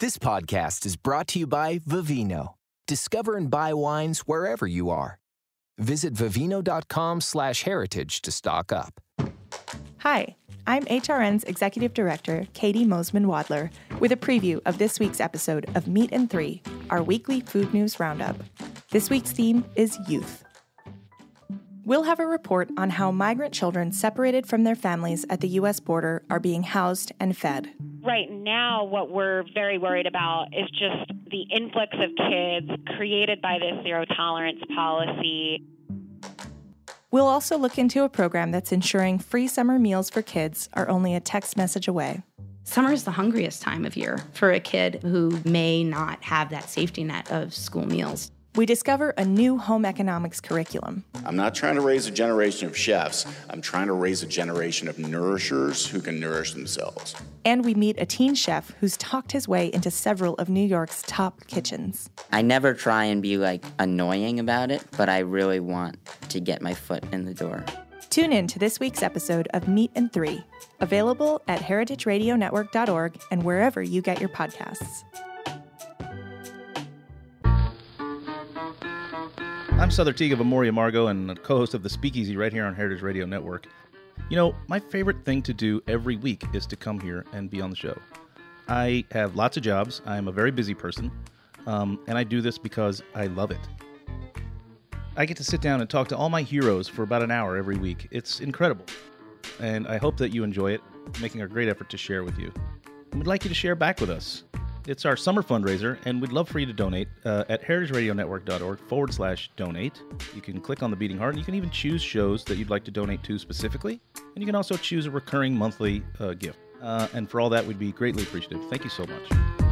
This podcast is brought to you by Vivino. Discover and buy wines wherever you are. Visit vivino.com/heritage to stock up. Hi, I'm HRN's Executive Director, Katie Mosman-Wadler, with a preview of this week's episode of Meat and Three, our weekly food news roundup. This week's theme is youth. We'll have a report on how migrant children separated from their families at the U.S. border are being housed and fed. Right now, what we're very worried about is just the influx of kids created by this zero-tolerance policy. We'll also look into a program that's ensuring free summer meals for kids are only a text message away. Summer is the hungriest time of year for a kid who may not have that safety net of school meals. We discover a new home economics curriculum. I'm not trying to raise a generation of chefs. I'm trying to raise a generation of nourishers who can nourish themselves. And we meet a teen chef who's talked his way into several of New York's top kitchens. I never try and be annoying about it, but I really want to get my foot in the door. Tune in to this week's episode of Meat and Three, available at heritageradionetwork.org and wherever you get your podcasts. I'm Souther Teague of Amoria Margot and co-host of The Speakeasy right here on Heritage Radio Network. You know, my favorite thing to do every week is to come here and be on the show. I have lots of jobs. I'm a very busy person, and I do this because I love it. I get to sit down and talk to all my heroes for about an hour every week. It's incredible, and I hope that you enjoy it, making a great effort to share with you. And we'd like you to share back with us. It's our summer fundraiser, and we'd love for you to donate at heritageradionetwork.org/donate. You can click on the beating heart, and you can even choose shows that you'd like to donate to specifically. And you can also choose a recurring monthly gift. And for all that, we'd be greatly appreciative. Thank you so much.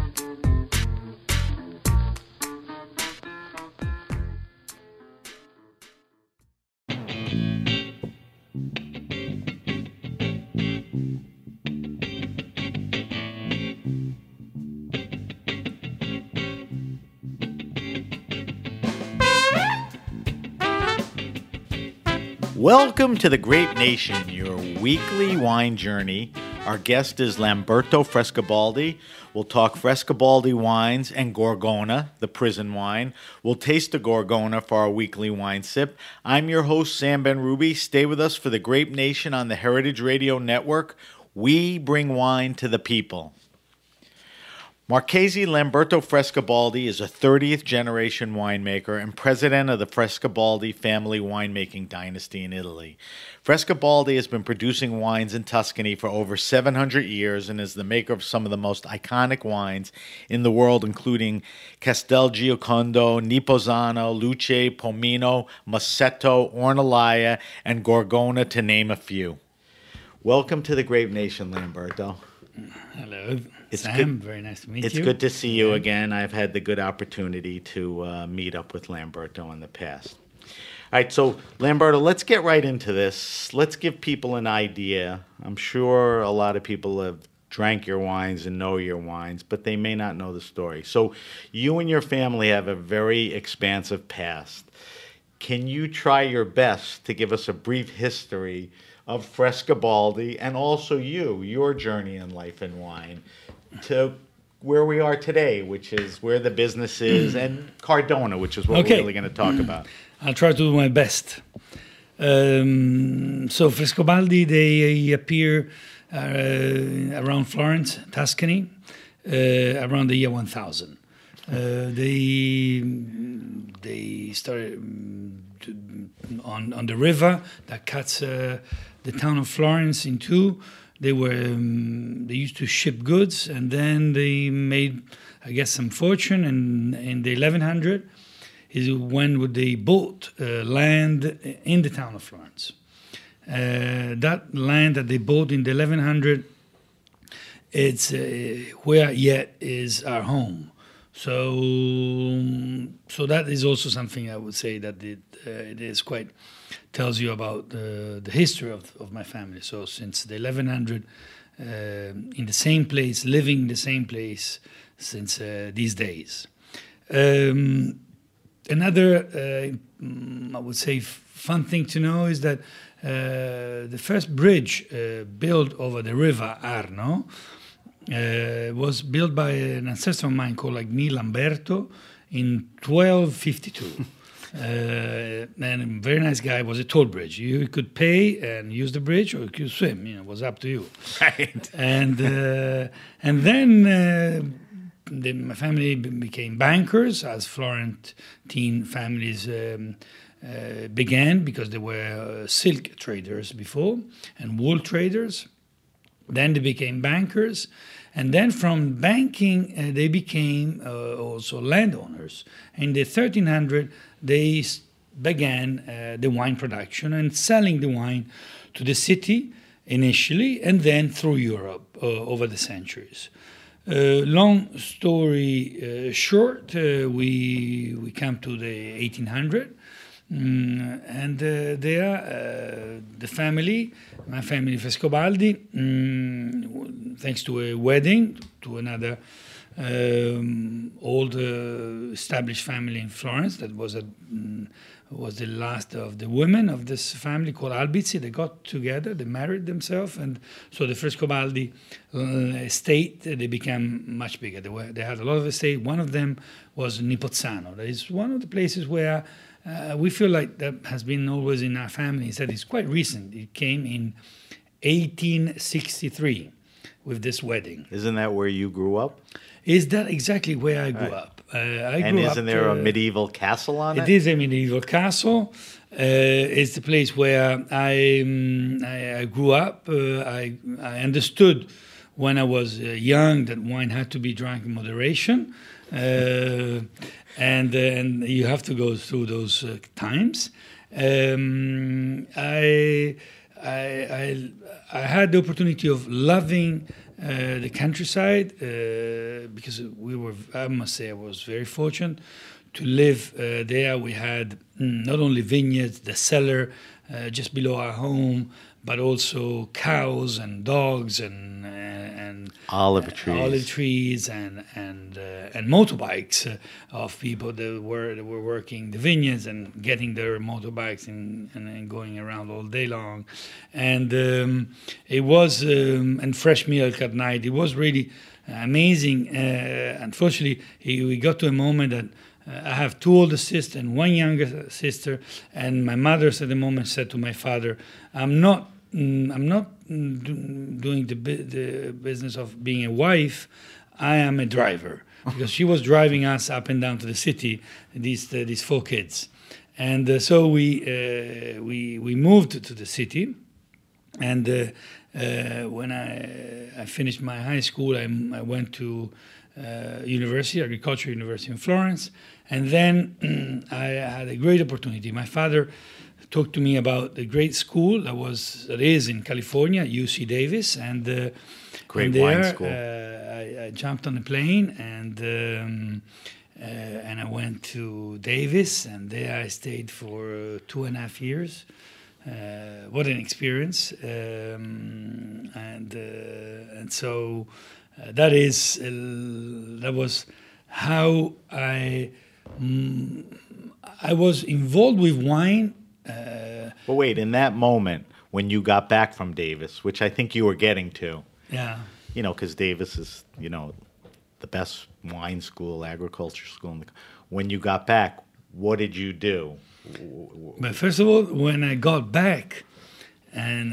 Welcome to the Grape Nation, your weekly wine journey. Our guest is Lamberto Frescobaldi. We'll talk Frescobaldi wines and Gorgona, the prison wine. We'll taste the Gorgona for our weekly wine sip. I'm your host, Sam Ben-Ruby. Stay with us for the Grape Nation on the Heritage Radio Network. We bring wine to the people. Marchese Lamberto Frescobaldi is a 30th generation winemaker and president of the Frescobaldi family winemaking dynasty in Italy. Frescobaldi has been producing wines in Tuscany for over 700 years and is the maker of some of the most iconic wines in the world, including Castelgiocondo, Niposano, Luce, Pomino, Massetto, Ornellaia, and Gorgona, to name a few. Welcome to the Grape Nation, Lamberto. Hello, it's Sam. good. Very nice to meet It's you. good to see you again. I've had the good opportunity to meet up with Lamberto in the past. All right, so Lamberto, let's get right into this. Let's give people an idea. I'm sure a lot of people have drank your wines and know your wines, but they may not know the story. So you and your family have a very expansive past. Can you try your best to give us a brief history of Frescobaldi and also your journey in life and wine to where we are today, which is where the business is, and Cardona, which is what we're really going to talk about. I'll try to do my best. So Frescobaldi, they appear around Florence, Tuscany, around the year 1000. They started on the river that cuts the town of Florence in two. They used to ship goods, and then they made, I guess, some fortune. And in the 1100 is when they bought land in the town of Florence. That land that they bought in the 1100, it's where yet is our home. So that is also something I would say that it is quite tells you about the history of my family. So since the 1100, in the same place, living in the same place since these days. Another, I would say, fun thing to know is that the first bridge built over the river Arno was built by an ancestor of mine called Agni Lamberto in 1252. And a very nice guy. Was a toll bridge. You could pay and use the bridge, or you could swim. It was up to you. Right. And then my family became bankers, as Florentine families began, because they were silk traders before and wool traders. Then they became bankers. And then from banking, they became also landowners. In the 1300s, they began the wine production and selling the wine to the city initially, and then through Europe over the centuries. Long story short, we come to the 1800s. And there, the family, my family Frescobaldi, thanks to a wedding to another old established family in Florence, that was the last of the women of this family called Albizzi. They got together, they married themselves, and so the Frescobaldi estate, they became much bigger. They had a lot of estate. One of them was Nipozzano. That is one of the places where we feel like that has been always in our family. Is that it's quite recent. It came in 1863 with this wedding. Isn't that where you grew up? Is that exactly where I grew up? And isn't there a medieval castle on it? It is a medieval castle. It's the place where I grew up. I understood when I was young that wine had to be drunk in moderation. And you have to go through those times. I had the opportunity of loving the countryside because I must say, I was very fortunate to live there. We had not only vineyards, the cellar just below our home, but also cows and dogs and olive trees and motorbikes of people that were working the vineyards and getting their motorbikes and going around all day long, and it was and fresh milk at night. It was really amazing. Unfortunately, we got to a moment that I have two older sisters and one younger sister, and my mother at the moment said to my father, I'm not doing the business of being a wife. I am a driver," because she was driving us up and down to the city, these four kids, and so we moved to the city, and when I finished my high school, I went to university, Agricultural University in Florence, and then I had a great opportunity. My father talked to me about the great school that is in California, UC Davis, and great there, wine school. I jumped on a plane and I went to Davis, and there I stayed for 2.5 years. What an experience! And so that was how I was involved with wine. Well, wait, in that moment when you got back from Davis, which I think you were getting to, because Davis is, the best wine school, agriculture school. When you got back, what did you do? But first of all, when I got back, and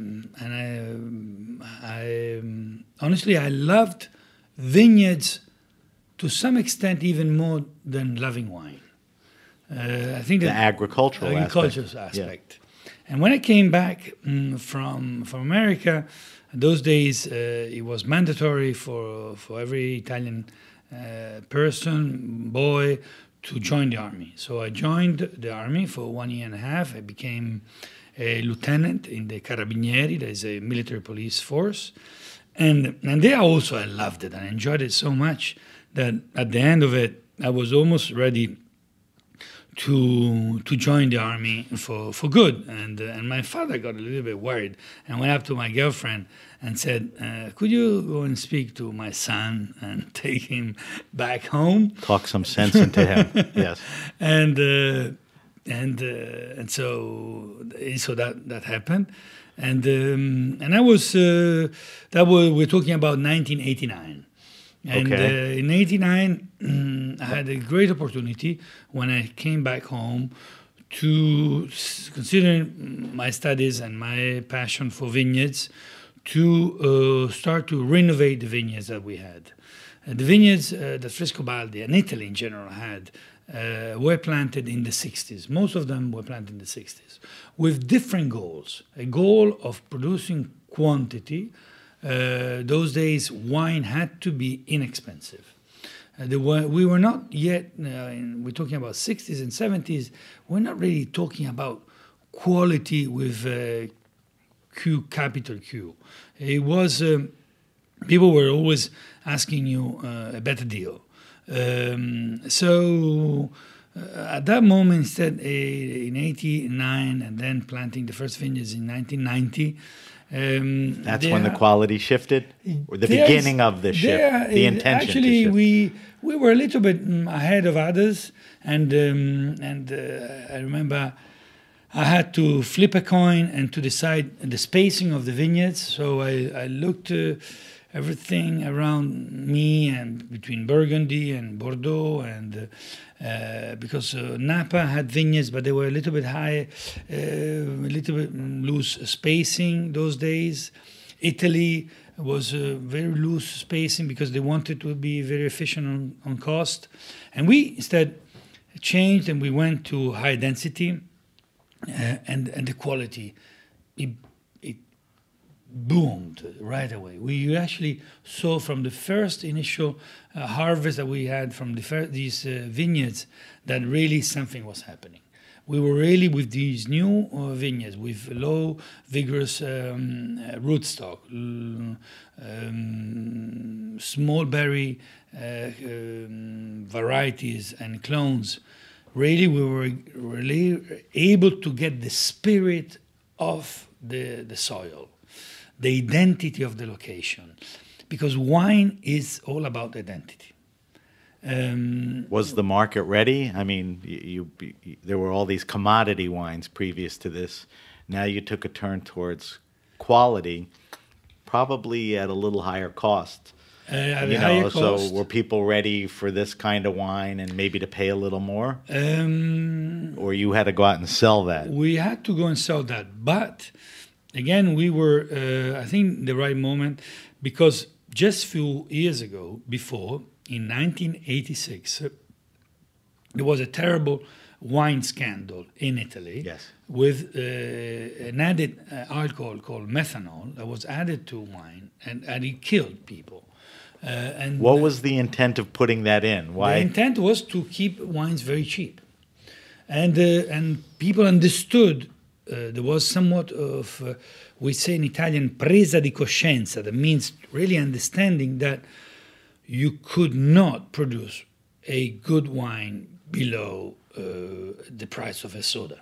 I honestly, I loved vineyards to some extent even more than loving wine. I think the agricultural aspect. Yeah. And when I came back from America, those days it was mandatory for every Italian boy, to join the army. So I joined the army for 1.5 years. I became a lieutenant in the Carabinieri, that is a military police force. And there also I loved it and enjoyed it so much that at the end of it, I was almost ready to join the army for good. And my father got a little bit worried and went up to my girlfriend and said, could you go and speak to my son and take him back home? Talk some sense into him, yes. And so that happened. And I was we're talking about 1989. And in 89, I had a great opportunity when I came back home to, considering my studies and my passion for vineyards, to start to renovate the vineyards that we had. The vineyards that Frescobaldi and Italy in general had were planted in the 60s. Most of them were planted in the 60s with different goals. A goal of producing quantity. Those days, wine had to be inexpensive. We were not yet, we're talking about 60s and 70s, we're not really talking about quality with Q, capital Q. It was, people were always asking you a better deal. So at that moment, instead, in 89 and then planting the first vineyards in 1990, that's when the quality shifted, or the beginning of the shift, the intention. Actually, to shift. we were a little bit ahead of others, and I remember I had to flip a coin and to decide the spacing of the vineyards. So I looked everything around me and between Burgundy and Bordeaux, and because Napa had vineyards, but they were a little bit high, a little bit loose spacing those days. Italy was very loose spacing because they wanted to be very efficient on cost. And we instead changed and we went to high density, and the quality, it boomed right away. We actually saw from the first initial harvest that we had from these vineyards that really something was happening. We were really with these new vineyards with low, vigorous rootstock, small berry varieties and clones. Really, we were really able to get the spirit of the soil, the identity of the location, because wine is all about identity. Was the market ready? I mean, there were all these commodity wines previous to this. Now you took a turn towards quality, probably at a little higher cost. Higher cost. So were people ready for this kind of wine and maybe to pay a little more? Or you had to go out and sell that? We had to go and sell that. But again, we were, I think, the right moment, because just a few years ago, before, in 1986, there was a terrible wine scandal in Italy. Yes. With an added alcohol called methanol that was added to wine, and it killed people. And what was the intent of putting that in? Why? The intent was to keep wines very cheap. And people understood there was somewhat of, we say in Italian, presa di coscienza. That means really understanding that you could not produce a good wine below the price of a soda.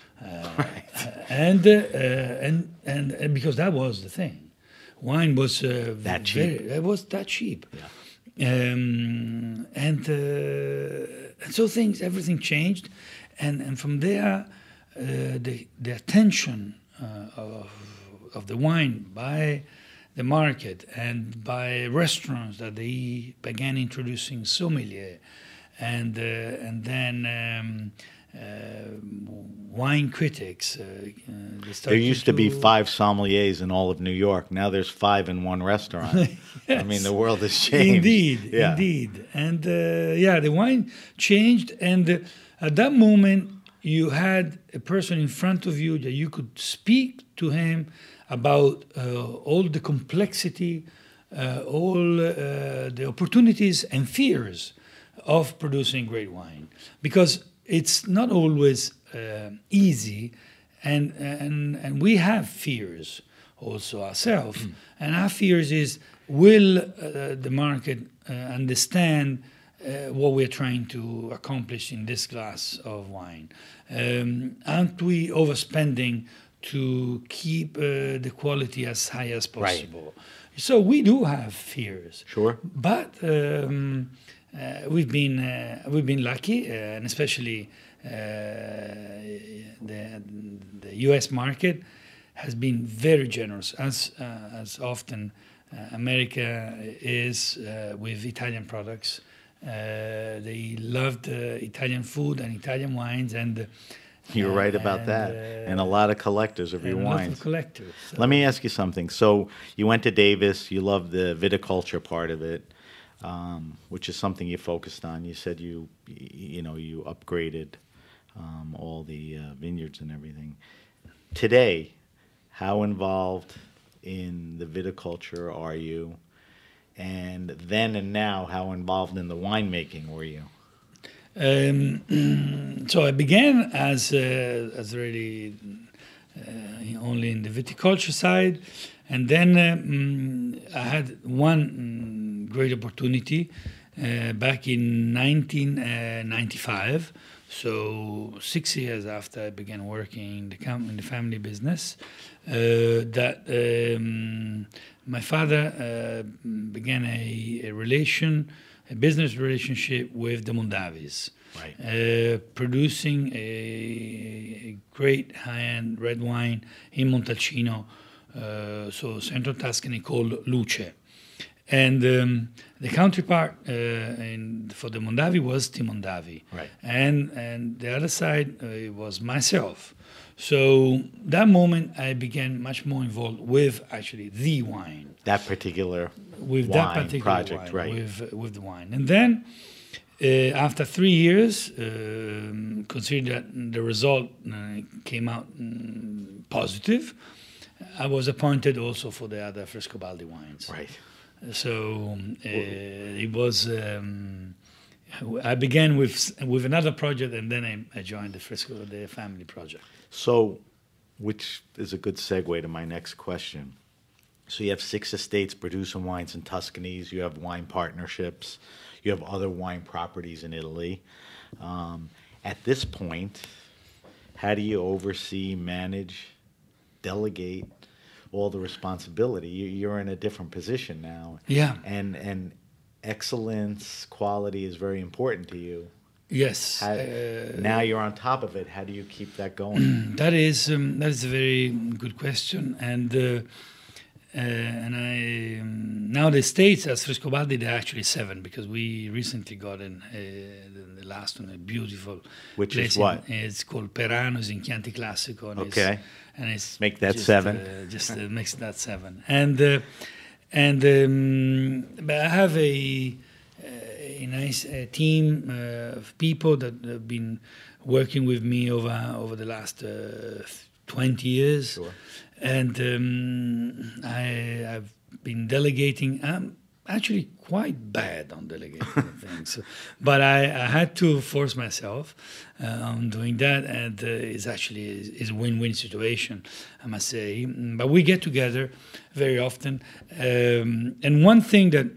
And because that was the thing. Wine was that cheap. It was that cheap. Yeah. And so everything changed. And from there, the attention of the wine by the market and by restaurants that they began introducing sommelier, and then wine critics. There used to be 5 sommeliers in all of New York. Now there's 5 in one restaurant. Yes. I mean, the world has changed. Indeed. And the wine changed. And at that moment, you had a person in front of you that you could speak to him about all the complexity, all the opportunities and fears of producing great wine. Because it's not always easy, and we have fears also ourselves. And our fears is, will the market understand what we're trying to accomplish in this glass of wine? Aren't we overspending to keep the quality as high as possible? Right. So we do have fears. Sure. But we've been lucky, and especially the U.S. market has been very generous, as often America is with Italian products. They loved Italian food and Italian wines, and you're right about that. And a lot of collectors of your wines. A lot of collectors. So. Let me ask you something. So you went to Davis. You love the viticulture part of it, which is something you focused on. You said you upgraded all the vineyards and everything. Today, how involved in the viticulture are you? And then and now, how involved in the winemaking were you? So I began as really only in the viticulture side, and then I had one great opportunity back in 1995. So 6 years after I began working in the family business, that my father began a business relationship with the Mondavis, right. Producing a great high-end red wine in Montalcino, so central Tuscany, called Luce. And the counterpart for the Mondavi was Timondavi, right. And the other side was myself. So that moment I began much more involved with actually the wine. That particular project, wine, right? With the wine, and then after 3 years, considering that the result came out positive, I was appointed also for the other Frescobaldi wines. Right. So it was. I began with another project, and then I joined the family project. So, which is a good segue to my next question. So you have 6 estates producing wines in Tuscany. You have wine partnerships. You have other wine properties in Italy. At this point, how do you oversee, manage, delegate all the responsibility? You're in a different position now. Yeah. And excellence, quality is very important to you. Yes. Now you're on top of it. How do you keep that going? That is a very good question, and I now the estates as Frescobaldi, they're actually 7 because we recently got in the last one, a beautiful. Which place is what? It's called Perano, it's in Chianti Classico. And okay. It's make that just, 7. Just makes that 7, but I have a nice team of people that have been working with me over the last 20 years. Sure. And I've been delegating. I'm actually quite bad on delegating things, but I had to force myself on doing that, and it's actually is a win-win situation, I must say. But we get together very often, and one thing that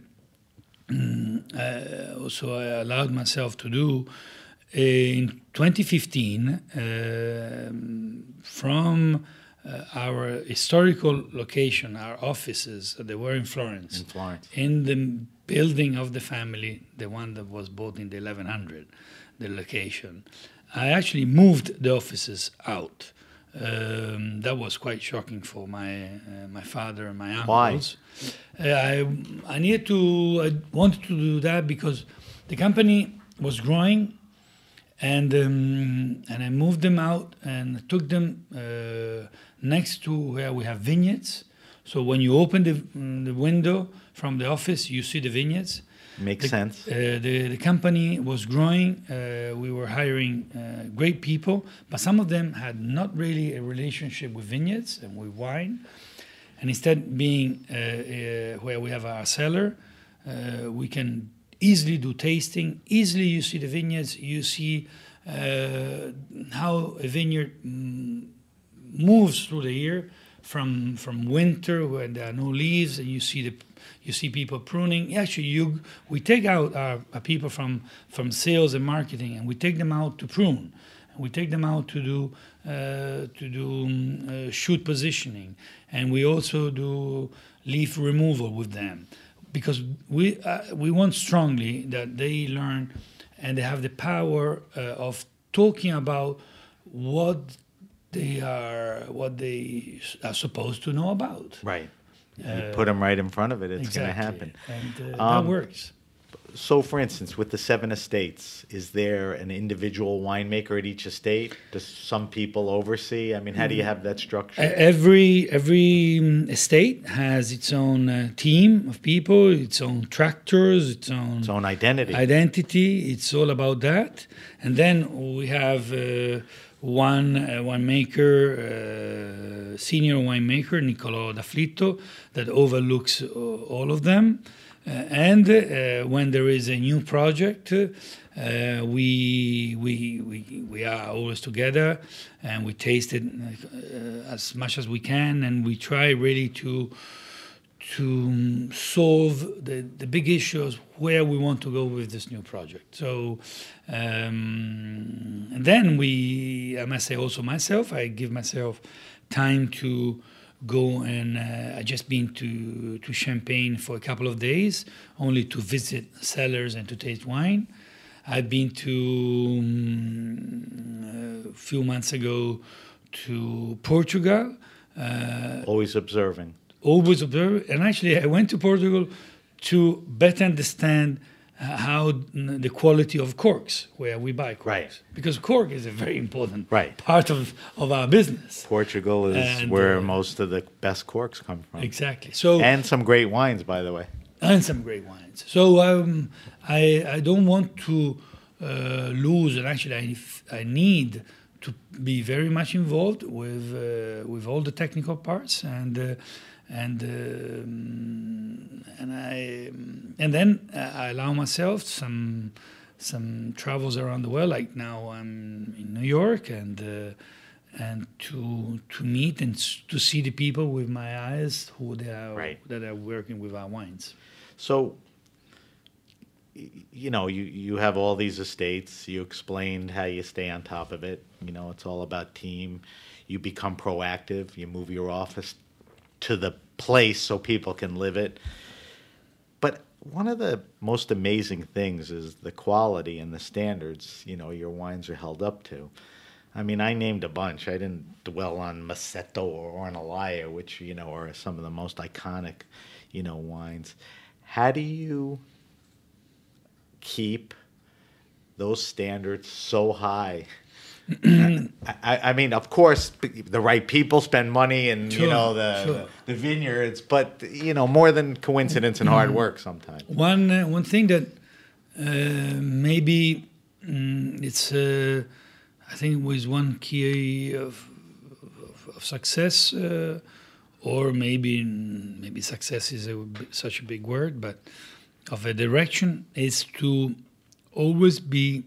also I allowed myself to do in 2015 from our historical location, our offices, they were in Florence. In the building of the family, the one that was bought in the 1100, the location. I actually moved the offices out. That was quite shocking for my father and my uncles. Why? I wanted to do that because the company was growing, and I moved them out and took them next to where we have vineyards. So when you open the window from the office, you see the vineyards. Makes sense. The company was growing. We were hiring great people, but some of them had not really a relationship with vineyards and with wine. And instead being where we have our cellar, we can easily do tasting. Easily you see the vineyards, you see how a vineyard moves through the year from winter when there are no leaves, and you see people pruning. Actually, we take out our people from sales and marketing, and we take them out to prune. We take them out to do shoot positioning, and we also do leaf removal with them, because we want strongly that they learn and they have the power of talking about what they are are supposed to know about. Right. You put them right in front of it, it's going to happen. And that works. So, for instance, with the 7 estates, is there an individual winemaker at each estate? Does some people oversee? I mean, how do you have that structure? Every estate has its own team of people, its own tractors, its own identity. It's all about that. And then we have one winemaker, senior winemaker, Niccolò D'Afflitto, that overlooks all of them. And when there is a new project, we are always together, and we taste it as much as we can, and we try really to solve the big issues where we want to go with this new project. So, and then I must say also myself, I give myself time to go, and I just been to Champagne for a couple of days, only to visit cellars and to taste wine. I've been to a few months ago to Portugal. Always observing. Always observing. And actually, I went to Portugal to better understand how the quality of corks, where we buy corks. Right. Because cork is a very important right. part of our business. Portugal is where most of the best corks come from. Exactly. So and some great wines, by the way. And some great wines. So I don't want to lose, and actually I need to be very much involved with all the technical parts, and then I allow myself some travels around the world. Like now I'm in New York, and to meet and to see the people with my eyes that are working with our wines. So, you have all these estates. You explained how you stay on top of it. It's all about team. You become proactive. You move your office to the place so people can live it. But one of the most amazing things is the quality and the standards, your wines are held up to. I mean, I named a bunch. I didn't dwell on Massetto or Ornellaia, which, are some of the most iconic, wines. How do you keep those standards so high? I mean, of course, the right people spend money and, the vineyards, but, more than coincidence and hard work sometimes. One thing that maybe it's, I think, was one key of success, or maybe success is such a big word, but of a direction, is to always be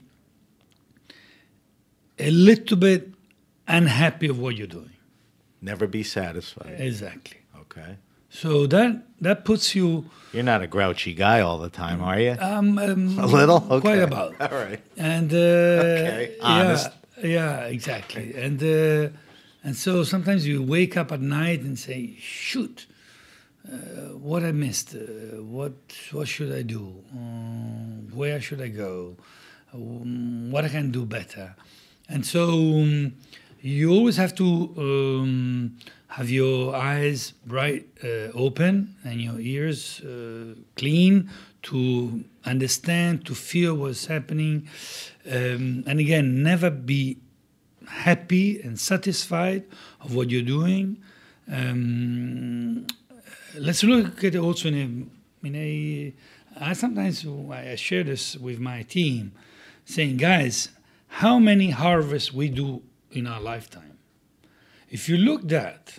a little bit unhappy of what you're doing. Never be satisfied. Exactly. Okay. So that puts you... You're not a grouchy guy all the time, are you? A little? Okay. Quite about. All right. And okay. Honest. Yeah, exactly. Okay. And so sometimes you wake up at night and say, shoot, what I missed, what should I do, where should I go, what I can do better. And so you always have to have your eyes bright open and your ears clean to understand, to feel what's happening. And again, never be happy and satisfied of what you're doing. Let's look at it also I sometimes I share this with my team, saying, guys, how many harvests we do in our lifetime? If you look at that,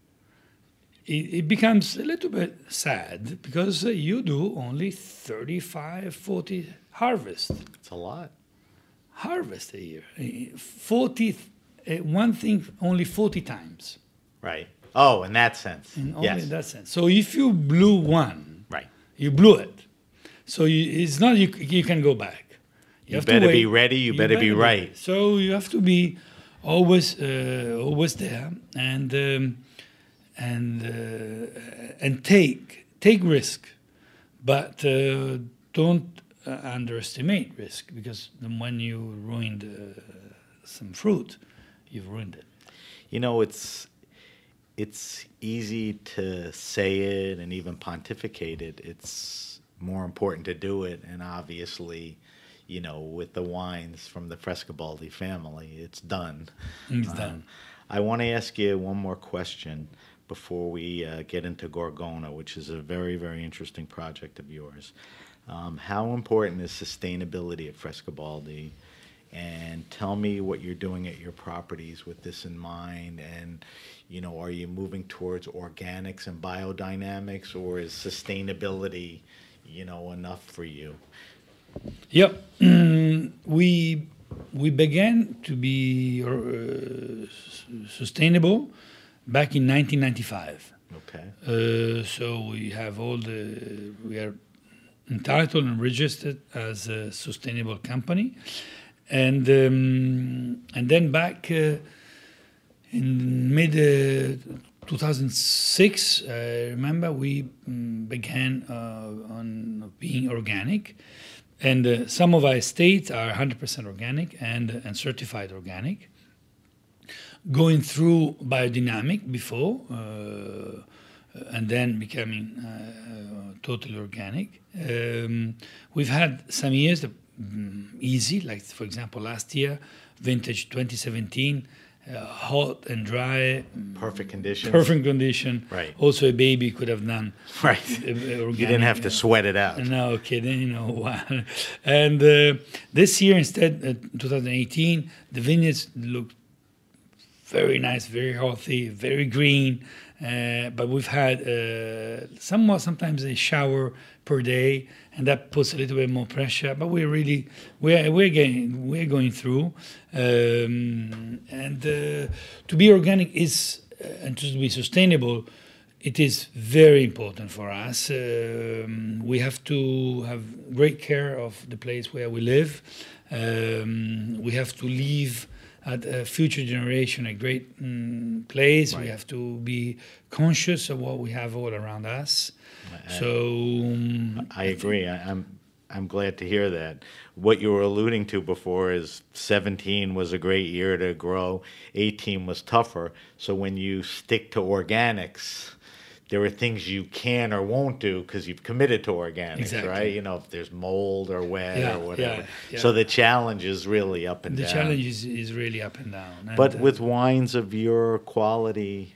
it becomes a little bit sad because you do only 35, 40 harvests. It's a lot. Harvest a year. 40, one thing only 40 times. Right. Oh, in that sense. Only in that sense. So if you blew one, right, you blew it. So it's not you can go back. You better be ready. You better be right. So you have to be always there and take risk, but don't underestimate risk, because when you ruined some fruit, you've ruined it. it's easy to say it and even pontificate it. It's more important to do it, and obviously, with the wines from the Frescobaldi family, it's done. It's done. I want to ask you one more question before we get into Gorgona, which is a very, very interesting project of yours. How important is sustainability at Frescobaldi? And tell me what you're doing at your properties with this in mind. And, are you moving towards organics and biodynamics, or is sustainability, enough for you? Yep. We began to be sustainable back in 1995. Okay. So we have we are entitled and registered as a sustainable company. And then back in mid 2006, I remember we began on being organic, and some of our estates are 100% organic and certified organic. Going through biodynamic before, and then becoming totally organic. We've had some years that easy, like for example last year, vintage 2017, hot and dry, perfect condition. Right. Also, a baby could have done. Right. You didn't have to sweat it out. No kidding. Wow. And this year instead, 2018, the vineyards look very nice, very healthy, very green. But we've had sometimes a shower per day, and that puts a little bit more pressure. But we're going through, and to be organic and to be sustainable, it is very important for us. We have to have great care of the place where we live. We have to leave at a future generation a great place. Right. We have to be conscious of what we have all around us. I agree. I'm glad to hear that. What you were alluding to before is 17 was a great year to grow, 18 was tougher. So when you stick to organics, there are things you can or won't do because you've committed to organics, exactly. Right? If there's mold or wet or whatever. Yeah. So the challenge is really up and down. The challenge is really up and down. But with wines of your quality,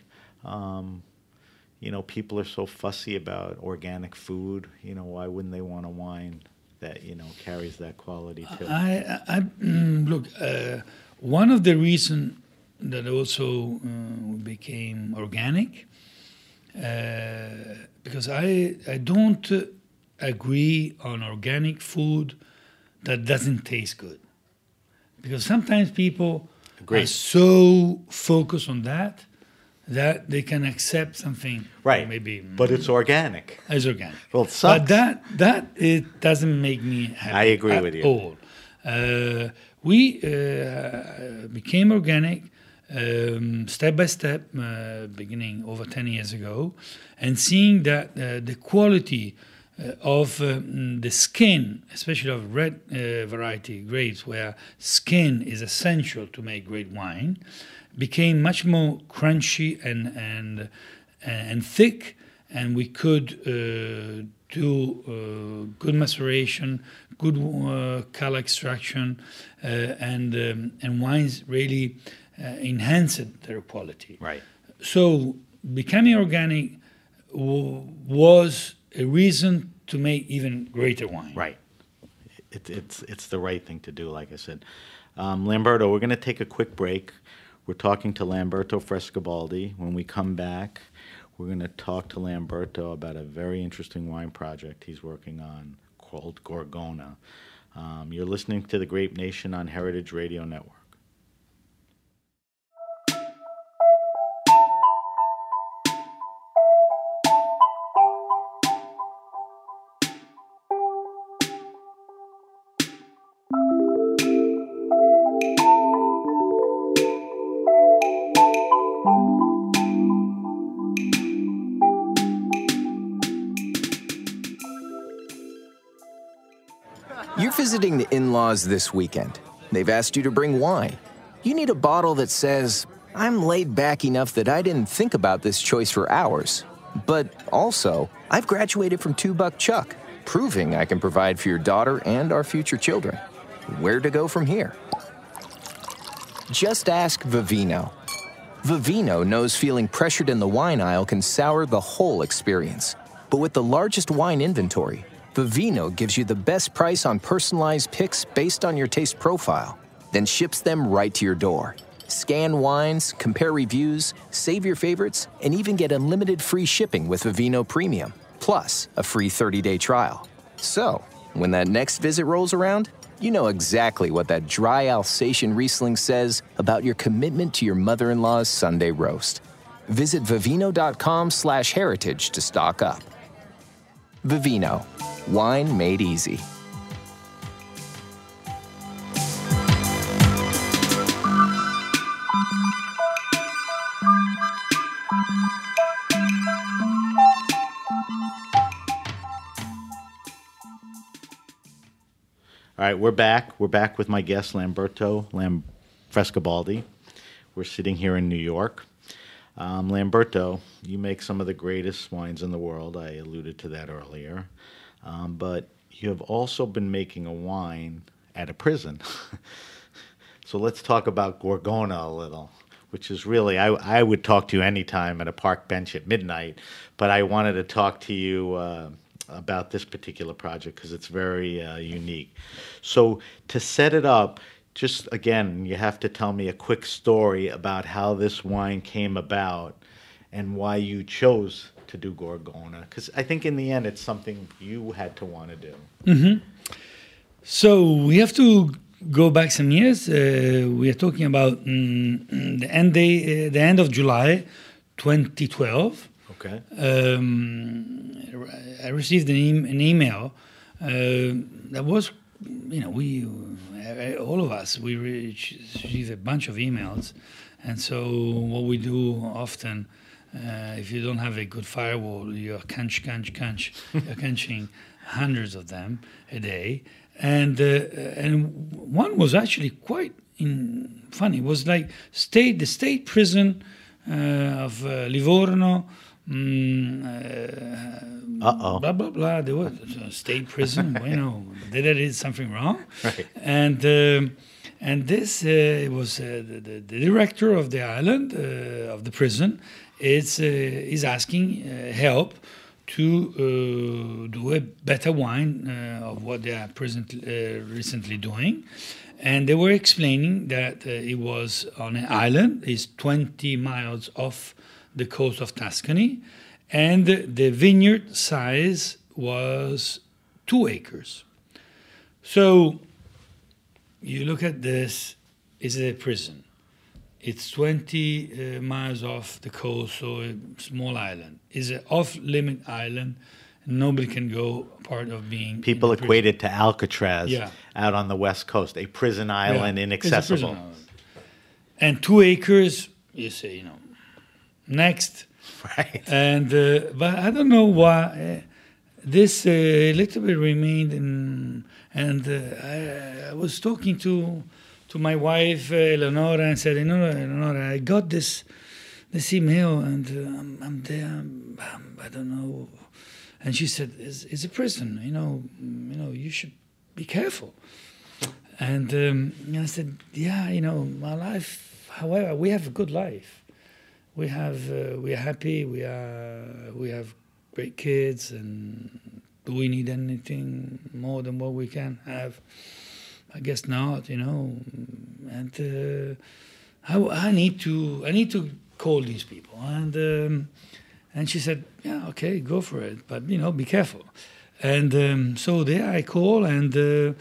people are so fussy about organic food. Why wouldn't they want a wine that, carries that quality too? Look, one of the reasons that also we became organic, because I don't agree on organic food that doesn't taste good. Because sometimes people are so focused on that they can accept something. Right. Maybe. But it's organic. It's organic. Well, it sucks. But that it doesn't make me happy. I agree with you. All. We became organic step by step, beginning over 10 years ago, and seeing that the quality of the skin, especially of red variety grapes, where skin is essential to make great wine, became much more crunchy and thick, and we could do good maceration, good color extraction, and wines really enhanced their quality. Right. So becoming organic was a reason to make even greater wine. Right. It's the right thing to do, like I said. Lamberto, we're going to take a quick break. We're talking to Lamberto Frescobaldi. When we come back, we're going to talk to Lamberto about a very interesting wine project he's working on called Gorgona. You're listening to The Grape Nation on Heritage Radio Network. You're visiting the in-laws this weekend. They've asked you to bring wine. You need a bottle that says, I'm laid back enough that I didn't think about this choice for hours. But also, I've graduated from 2 Buck Chuck, proving I can provide for your daughter and our future children. Where to go from here? Just ask Vivino. Vivino knows feeling pressured in the wine aisle can sour the whole experience. But with the largest wine inventory, Vivino gives you the best price on personalized picks based on your taste profile, then ships them right to your door. Scan wines, compare reviews, save your favorites, and even get unlimited free shipping with Vivino Premium, plus a free 30-day trial. So, when that next visit rolls around, you know exactly what that dry Alsatian Riesling says about your commitment to your mother-in-law's Sunday roast. Visit Vivino.com/heritage to stock up. Vivino, wine made easy. All right, we're back. We're back with my guest, Lamberto Frescobaldi. We're sitting here in New York. Lamberto, you make some of the greatest wines in the world. I alluded to that earlier. But you have also been making a wine at a prison. So let's talk about Gorgona a little, which is really, I would talk to you anytime at a park bench at midnight, but I wanted to talk to you about this particular project because it's very unique. So to set it up, just again, you have to tell me a quick story about how this wine came about and why you chose to do Gorgona, because I think in the end it's something you had to want to do. Mm-hmm. So we have to go back some years. We are talking about the end of July 2012. Okay. I received an email that was, we all of us, we receive a bunch of emails, and so what we do often, if you don't have a good firewall, you're crunch, you're crunching hundreds of them a day, and one was actually quite funny. It was like the state prison of Livorno. Blah blah blah. There was a state prison. They did something wrong, right? And this was the director of the island of the prison. Is asking help to do a better wine of what they are recently doing, and they were explaining that it was on an island. It's 20 miles off the coast of Tuscany, and the vineyard size was 2 acres. So you look at this, it's a prison. It's 20 miles off the coast, so a small island. It's an off-limit island. Nobody can go, part of being... People equate it to Alcatraz out on the west coast, a prison island, inaccessible. It's a prison island. And 2 acres, you say, next. Right. And but I don't know why this little bit remained and I was talking to my wife Eleonora and said, Eleonora, I got this email and I'm there. I don't know. And she said, it's a prison. You should be careful. And I said, my life. However, we have a good life. We are happy. We have great kids, and do we need anything more than what we can have? I guess not. And I need to call these people. And she said, yeah, okay, go for it, but be careful. And so there I call, and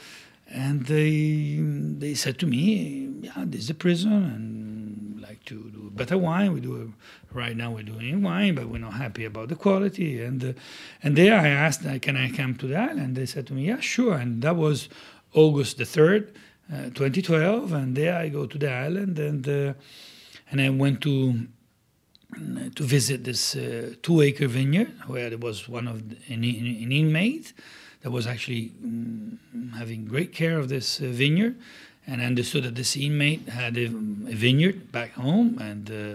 they said to me, yeah, this is a prison, and like to do better wine. Right now we're doing wine, but we're not happy about the quality. And there I asked, can I come to the island? They said to me, yeah, sure. And that was August the 3rd, 2012. And there I go to the island, and I went to visit this 2-acre vineyard where there was an inmate that was actually having great care of this vineyard. and I understood that this inmate had a vineyard back home, and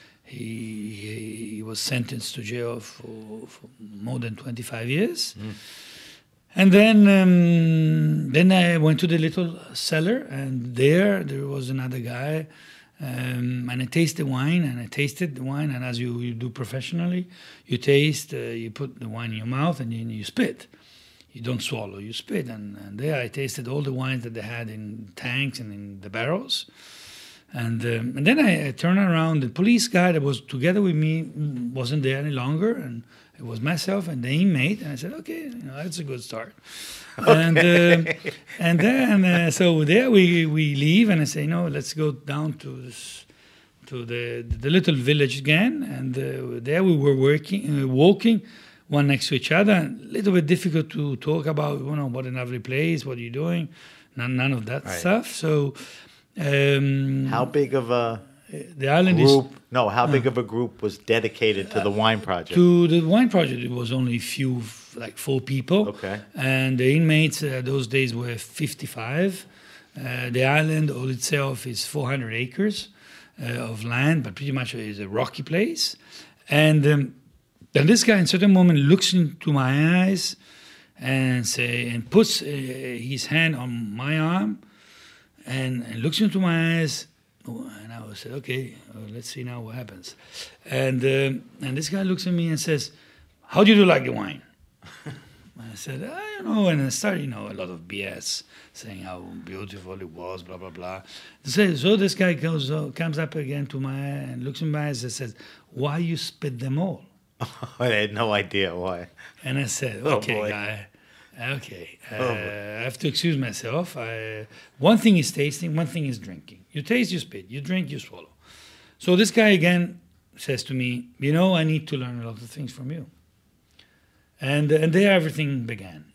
he was sentenced to jail for more than 25 years. And then I went to the little cellar, and there was another guy, and I tasted the wine, and as you do professionally, you taste, you put the wine in your mouth, and then you spit. You don't swallow, you spit. And there I tasted all the wines that they had in tanks and in the barrels. And then I turned around. The police guy that was together with me wasn't there any longer, and it was myself and the inmate. And I said, okay, that's a good start. Okay. And then so there we leave, and I say, let's go down to the little village again. And there we were walking one next to each other. A little bit difficult to talk about, what a lovely place, what are you doing? None of that stuff. So. How big of a the island group? How big of a group was dedicated to the wine project? To the wine project, it was only a few, like 4 people. Okay. And the inmates those days were 55. The island all itself is 400 acres of land, but pretty much is a rocky place. And then this guy, in a certain moment, looks into my eyes and puts his hand on my arm. And looks into my eyes, and I said, okay, let's see now what happens. And this guy looks at me and says, how do you like the wine? I said, I don't know. And I started, a lot of BS, saying how beautiful it was, blah, blah, blah. So this guy comes up again to my eye and looks in my eyes and says, why you spit them all? I had no idea why. And I said, okay, guy. Okay, I have to excuse myself. One thing is tasting, one thing is drinking. You taste, you spit. You drink, you swallow. So this guy again says to me, I need to learn a lot of things from you. And there everything began.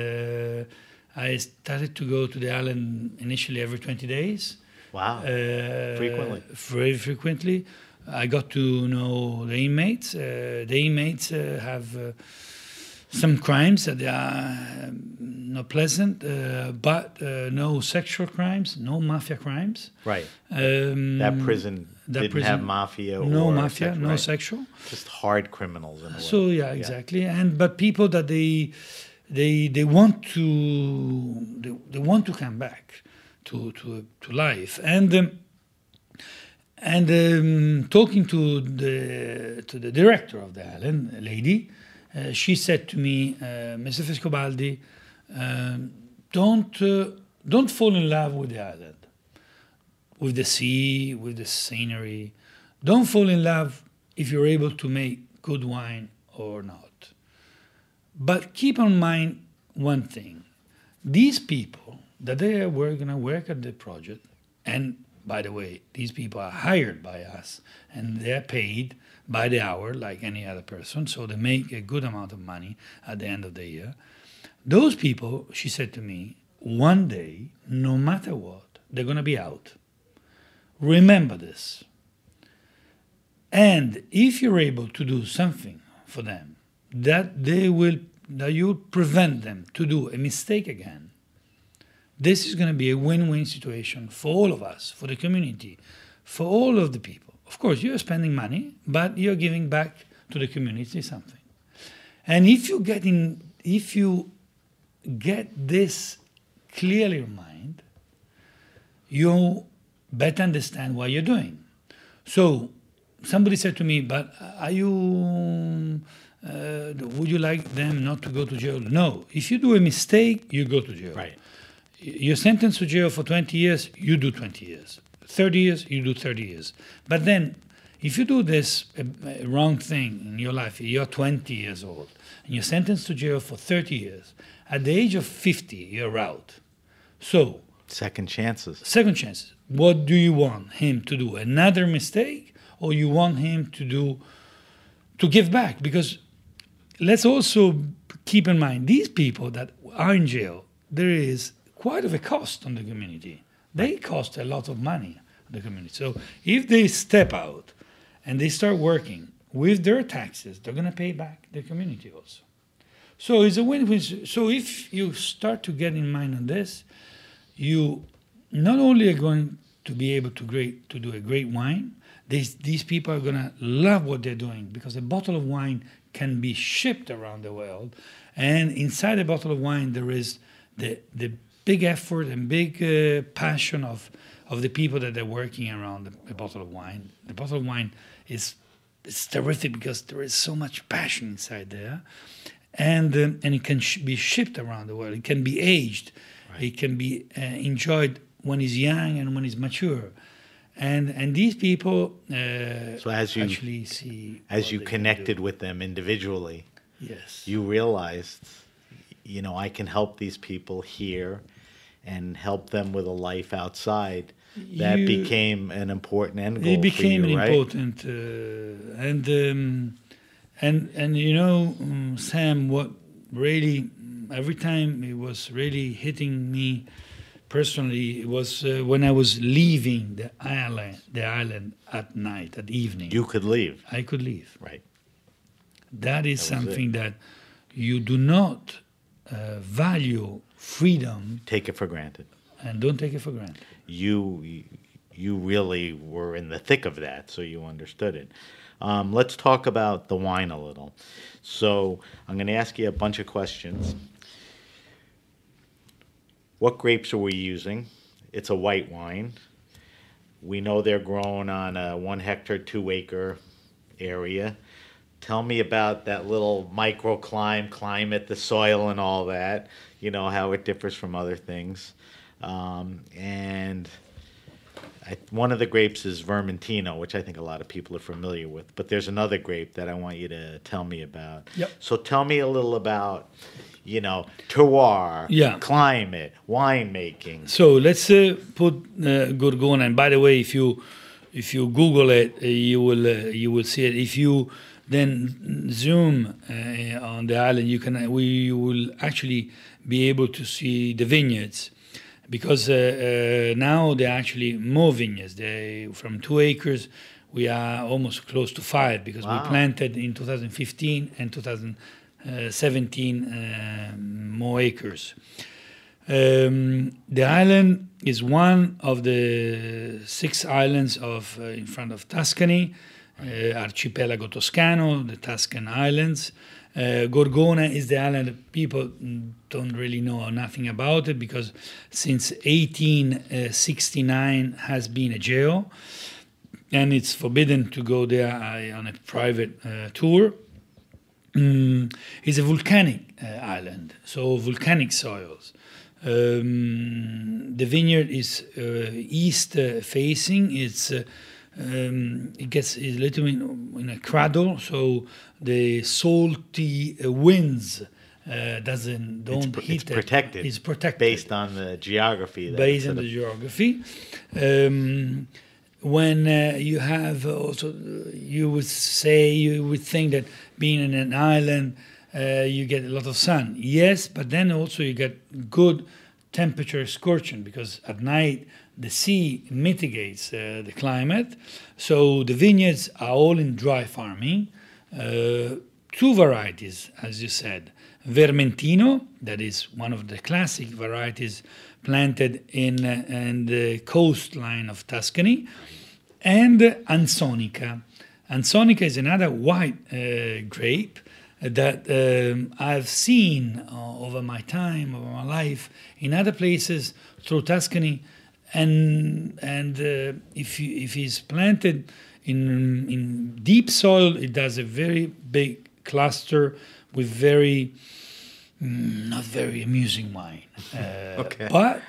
I started to go to the island initially every 20 days. Wow, frequently. Very frequently. I got to know the inmates. The inmates have... some crimes that are not pleasant, but no sexual crimes, no mafia crimes. Right. That prison didn't have mafia. No mafia, sexual, no right. sexual. Just hard criminals in a way. So yeah, exactly. But people that they want to come back to life. And talking to the director of the island, a lady. She said to me, Mr. Frescobaldi, don't fall in love with the island, with the sea, with the scenery. Don't fall in love if you're able to make good wine or not. But keep in mind one thing. These people that they were going to work at the project, and by the way, these people are hired by us, and they're paid by the hour like any other person, so they make a good amount of money at the end of the year. Those people, she said to me, one day, no matter what, they're going to be out. Remember this. And if you're able to do something for them, that you'll prevent them to do a mistake again, this is going to be a win-win situation for all of us, for the community, for all of the people. Of course, you're spending money, but you're giving back to the community something. And if you get this clearly in mind, you better understand what you're doing. So somebody said to me, but would you like them not to go to jail? No. If you do a mistake, you go to jail. Right. You're sentenced to jail for 20 years, you do 20 years. 30 years, you do 30 years. But then, if you do this wrong thing in your life, you're 20 years old, and you're sentenced to jail for 30 years, at the age of 50, you're out. So... Second chances. What do you want him to do? Another mistake? Or you want him to give back? Because let's also keep in mind, these people that are in jail, there is quite of a cost on the community. They cost a lot of money, the community. So if they step out and they start working with their taxes, they're going to pay back the community also. So it's a win-win. So if you start to get in mind on this, you not only are going to be able to do a great wine, these people are going to love what they're doing, because a bottle of wine can be shipped around the world, and inside a bottle of wine there is the big effort and big passion of the people that are working around a bottle of wine. The bottle of wine it's terrific because there is so much passion inside there, and it can be shipped around the world. It can be aged, right. It can be enjoyed when it's young and when it's mature. And these people so as you, actually see... As you connected with them individually, yes, you realized, I can help these people here and help them with a life outside. That became an important end goal. It became for you, right? important, and Sam, what really every time it was really hitting me personally, it was when I was leaving the island at night, at evening. You could leave. I could leave. Right. That is something that you do not value freedom. Take it for granted. And don't take it for granted. You really were in the thick of that, so you understood it. Let's talk about the wine a little. So I'm going to ask you a bunch of questions. What grapes are we using? It's a white wine. We know they're grown on a 1 hectare, 2 acre area. Tell me about that little climate, the soil and all that, how it differs from other things. And one of the grapes is Vermentino, which I think a lot of people are familiar with. But there's another grape that I want you to tell me about. Yep. So tell me a little about, terroir, climate, winemaking. So let's put Gorgona. And by the way, if you Google it, you will see it. If you then zoom on the island, you will actually be able to see the vineyards. Because now they're actually more vineyards. From 2 acres, we are almost close to 5, because we planted in 2015 and 2017 more acres. The island is one of the 6 islands in front of Tuscany, Archipelago Toscano, the Tuscan Islands. Gorgona is the island that people don't really know nothing about it, because since 1869 has been a geo, and it's forbidden to go there on a private tour. It's a volcanic island, so volcanic soils. The vineyard is east facing. It gets a little in a cradle, so the salty winds don't hit it. Protected. It's protected based on the geography. Based on the geography. When you have also, you would think that being in an island, you get a lot of sun. Yes, but then also you get good temperature scorching, because at night the sea mitigates the climate. So the vineyards are all in dry farming. 2 varieties, as you said. Vermentino, that is one of the classic varieties planted in the coastline of Tuscany, and Ansonica. Ansonica is another white grape that I've seen over my life, in other places through Tuscany, and if it's planted in deep soil, it does a very big cluster with not very amusing wine. Okay. But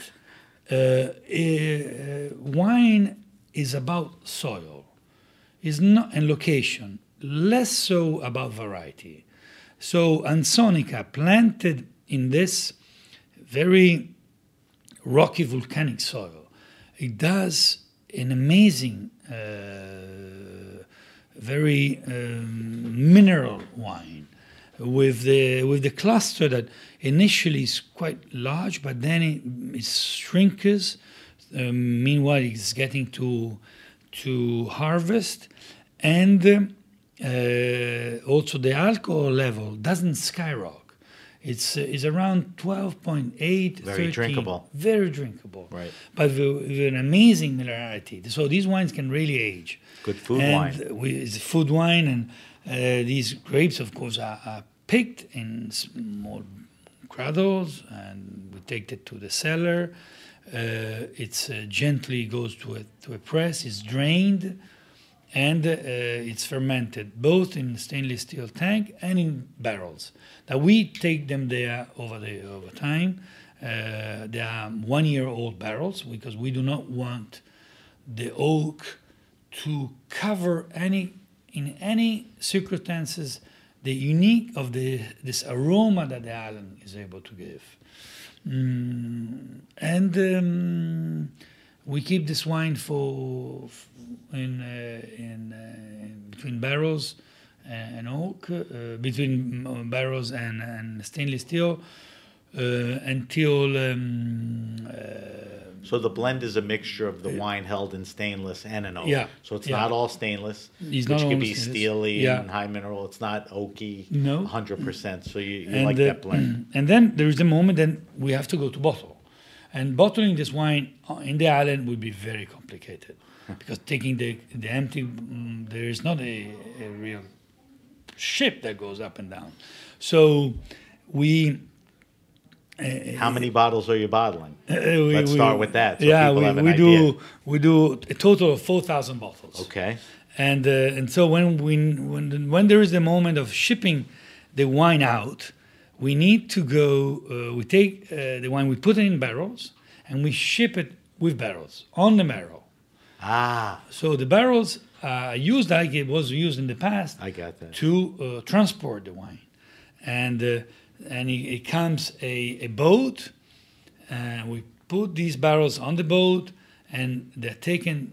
wine is about soil, is not and location, less so about variety. So Ansonica, planted in this very rocky volcanic soil, it does an amazing, very mineral wine with the cluster that initially is quite large, but then it shrinks. Meanwhile, it's getting to harvest, and also the alcohol level doesn't skyrocket. It's around 12.8, Very 13. drinkable. Very drinkable. Right. But with an amazing minerality. So these wines can really age. Good food and wine. It's food wine, and these grapes, of course, are picked in small cradles, and we take it to the cellar. It's gently goes to a press. It's drained. And it's fermented both in stainless steel tank and in barrels. Now we take them there over time. They are 1-year-old barrels because we do not want the oak to cover in any circumstances the unique of this aroma that the island is able to give. We keep this wine between barrels and oak, between barrels and stainless steel until. So the blend is a mixture of the wine held in stainless and an oak. Yeah. So it's not all stainless, It's which not could all be stainless. steely Yeah. and high mineral. It's not oaky. No. 100%. So you And, like that blend. And then there is the moment then we have to go to bottle. And bottling this wine in the island would be very complicated because taking the empty, there is not a real ship that goes up and down. So we... How many bottles are you bottling? Let's start with that. So people have an we idea. do a total of 4,000 bottles. Okay. And so when there is the moment of shipping the wine out, we need to go. We take the wine, we put it in barrels, and we ship it with barrels on the barrel. Ah. So the barrels are used like it was used in the past. I got that. To transport the wine, and it comes a boat, and we put these barrels on the boat, and they're taken,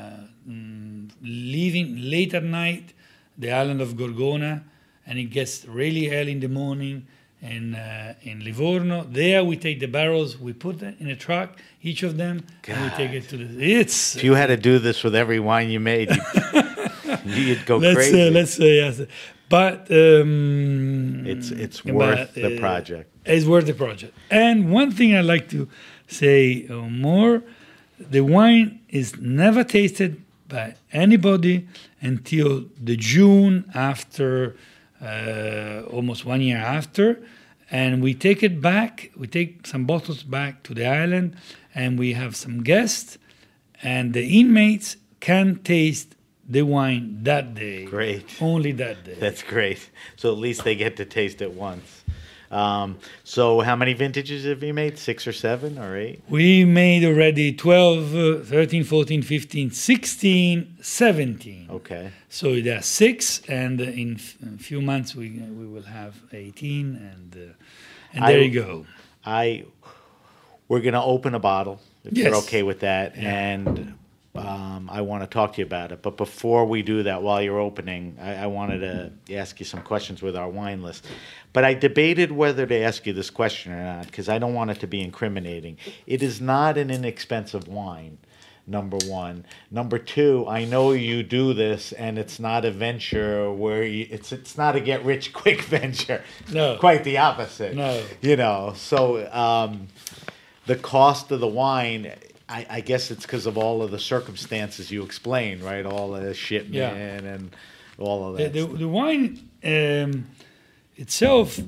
leaving late at night, the island of Gorgona, and it gets really early in the morning in Livorno. There we take the barrels, we put them in a truck, each of them, and we take it to the... If you had to do this with every wine you made, you'd go crazy. Let's say yes. But it's worth the project. It's worth the project. And one thing I'd like to say more, the wine is never tasted by anybody until the June after, almost 1 year after. And we take it back, we take some bottles back to the island, and we have some guests, and the inmates can taste the wine that day. Great. Only that day. That's great. So at least they get to taste it once. So how many vintages have you made? 6 or 7 or 8? We made already 12, 13, 14, 15, 16, 17. Okay. So there are 6, and in a few months we will have 18, and there you go. We're going to open a bottle, if Yes. you're okay with that, Yeah. and I want to talk to you about it. But before we do that, while you're opening, I wanted to ask you some questions with our wine list. But I debated whether to ask you this question or not, because I don't want it to be incriminating. It is not an inexpensive wine, number one. Number two, I know you do this, and it's not a venture where it's not a get-rich-quick venture. No. Quite the opposite. No. You know, so the cost of the wine... I guess it's because of all of the circumstances you explained, right? All of the shipment and all of that. The wine itself,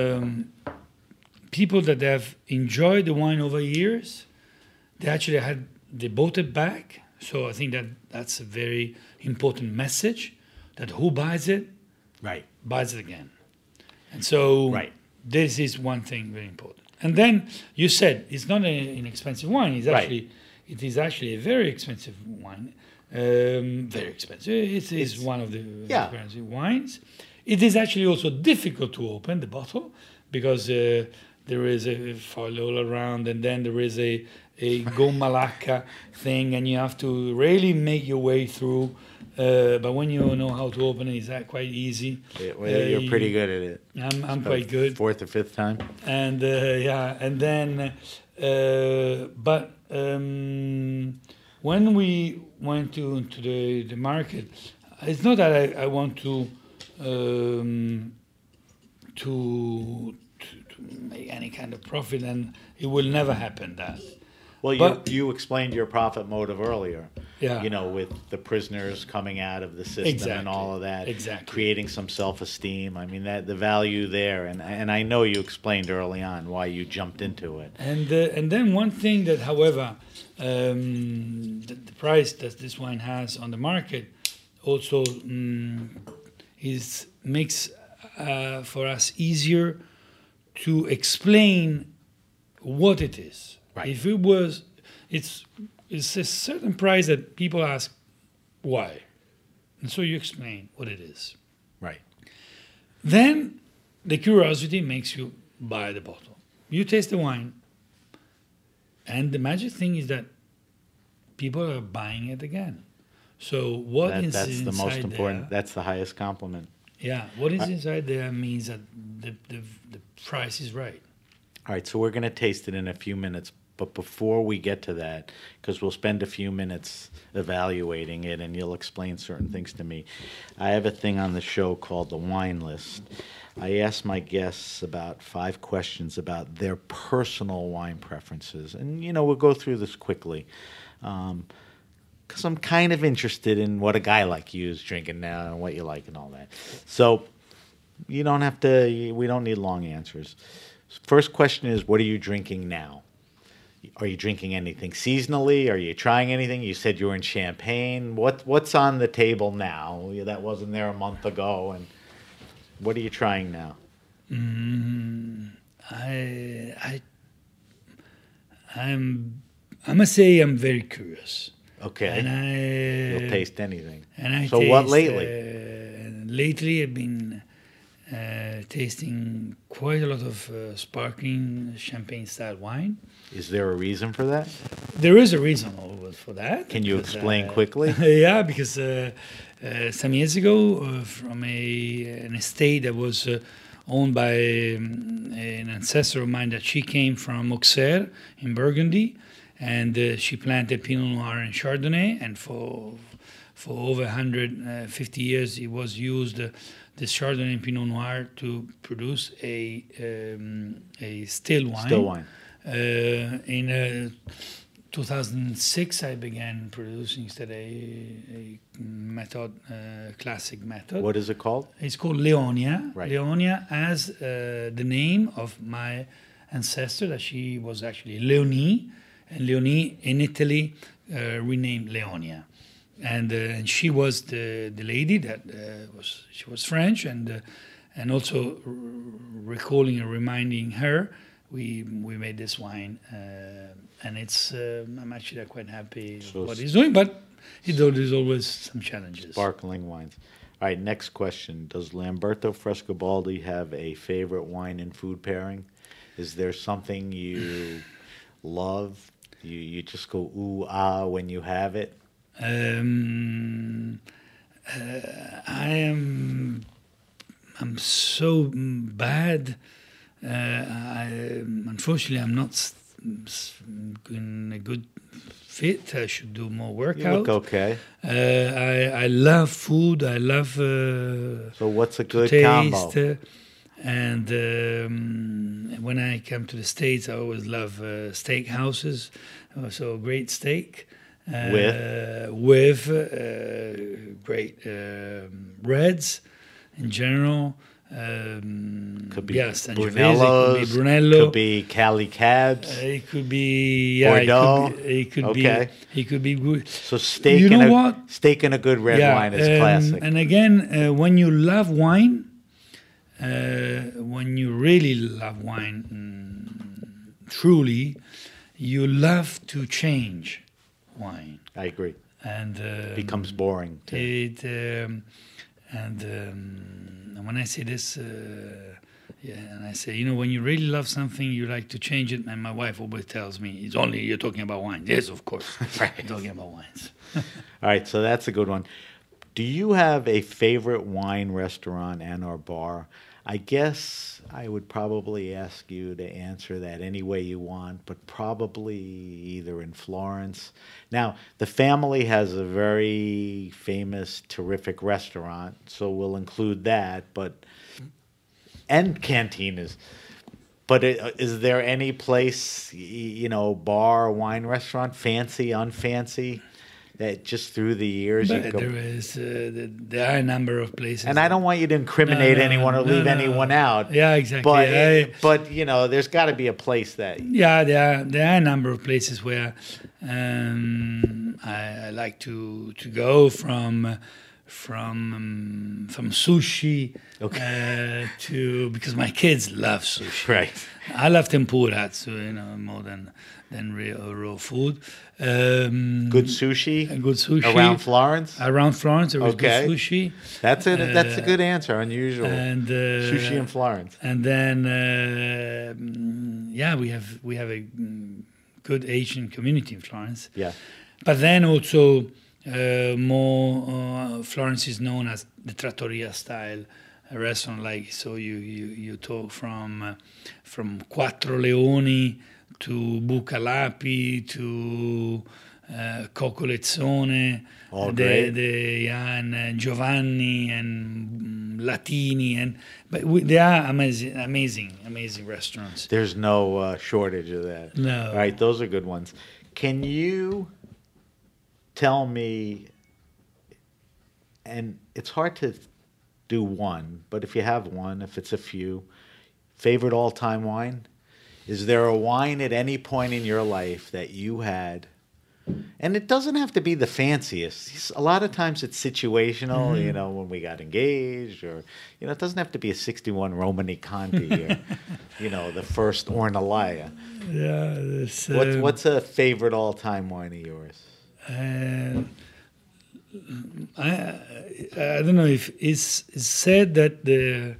people that have enjoyed the wine over years, they bought it back. So I think that's a very important message, that who buys it, Right. buys it again. And so Right. this is one thing very important. And then you said it's not an expensive wine. It is actually a very expensive wine. Very expensive. It is one of the expensive wines. It is actually also difficult to open the bottle because there is a foil all around, and then there is a gomma lacca thing, and you have to really make your way through. But when you know how to open it, it's quite easy. You're pretty good at it. I'm quite good. 4th or 5th time. And and then, but when we went into the market, it's not that I want to make any kind of profit, and it will never happen that. Well, But- you explained your profit motive earlier. Yeah. You know, with the prisoners coming out of the system and Exactly. all of that. Exactly. Creating some self-esteem. I mean, that the value there, and I know you explained early on why you jumped into it. And then one thing that, however, the price that this wine has on the market also makes for us easier to explain what it is. Right. If it was, it's a certain price that people ask why, and so you explain what it is. Right. Then the curiosity makes you buy the bottle. You taste the wine, and the magic thing is that people are buying it again. So what is That's inside the most important. there? That's the highest compliment. Yeah, what is inside there means that the price is right. All right, so we're going to taste it in a few minutes. But before we get to that, because we'll spend a few minutes evaluating it and you'll explain certain things to me, I have a thing on the show called the wine list. I ask my guests about 5 questions about their personal wine preferences. And, you know, we'll go through this quickly. Because I'm kind of interested in what a guy like you is drinking now and what you like and all that. So you don't have to, we don't need long answers. First question is, what are you drinking now? Are you drinking anything seasonally? Are you trying anything? You said you were in Champagne. What's on the table now that wasn't there a month ago? And what are you trying now? I must say I'm very curious. Okay. And You'll taste anything. And I so taste, what lately? Lately, I've been tasting quite a lot of sparkling champagne-style wine. Is there a reason for that? There is a reason always for that. Can you because, explain quickly? Yeah, because some years ago, from an estate that was owned by an ancestor of mine, that she came from Auxerre in Burgundy, and she planted Pinot Noir and Chardonnay, and for over 150 years it was used, this Chardonnay and Pinot Noir, to produce a still wine. Still wine. In 2006, I began producing instead a method, classic method. What is it called? It's called Leonia. Right. Leonia as the name of my ancestor, that she was actually Leonie, and Leonie in Italy renamed Leonia. And she was the lady that she was French, and also recalling and reminding her, we made this wine, and it's I'm actually quite happy with what he's doing, but there's always some challenges. Sparkling wines. All right, next question. Does Lamberto Frescobaldi have a favorite wine and food pairing? Is there something you love? You just go ooh ah when you have it? I'm so bad. Unfortunately, I'm not in a good fit. I should do more workout. You look okay. I love food. I love. So what's a good taste, combo? And when I come to the States, I always love steak houses. So great steak. With great reds in general. Could be Sangiovese, could be Brunello, could be Cali Cabs. It could be Bordeaux. It could Okay. be. It could be good. So steak, You and know what? Steak and a good red wine is classic. And again, when you love wine, when you really love wine, truly, you love to change wine. I agree. And becomes boring too. And when I say this, and I say, when you really love something, you like to change it. And my wife always tells me, "It's only you're talking about wine." Yes, of course, Right. You're talking about wines. All right, so that's a good one. Do you have a favorite wine restaurant and or bar? I guess I would probably ask you to answer that any way you want, but probably either in Florence. Now, the family has a very famous, terrific restaurant, so we'll include that, and cantinas. But is there any place, bar, wine restaurant, fancy, unfancy, that just through the years But you go? there are a number of places. And I don't want you to incriminate anyone or leave anyone out. Yeah, exactly. But there's got to be a place that. Yeah, there are a number of places where I like to go from sushi to, because my kids love sushi. Right. I love tempura, so more than raw food. Good sushi. Good sushi around Florence. Around Florence, there was good sushi. That's a good answer. Unusual. And sushi in Florence. And then we have a good Asian community in Florence. Yeah. But then also Florence is known as the trattoria style restaurant. Like, so you talk from Quattro Leoni to Bucalapi to Coccolezzone, all great. And Giovanni and Latini, but they are amazing restaurants. There's no shortage of that. No. All right, those are good ones. Can you tell me, and it's hard to do one, but if you have one, if it's a few, favorite all-time wine? Is there a wine at any point in your life that you had, and it doesn't have to be the fanciest. A lot of times it's situational, when we got engaged, or, it doesn't have to be a 61 Romani Conti or, the first Ornellaia. Yeah. What's a favorite all-time wine of yours? I don't know if it's said that the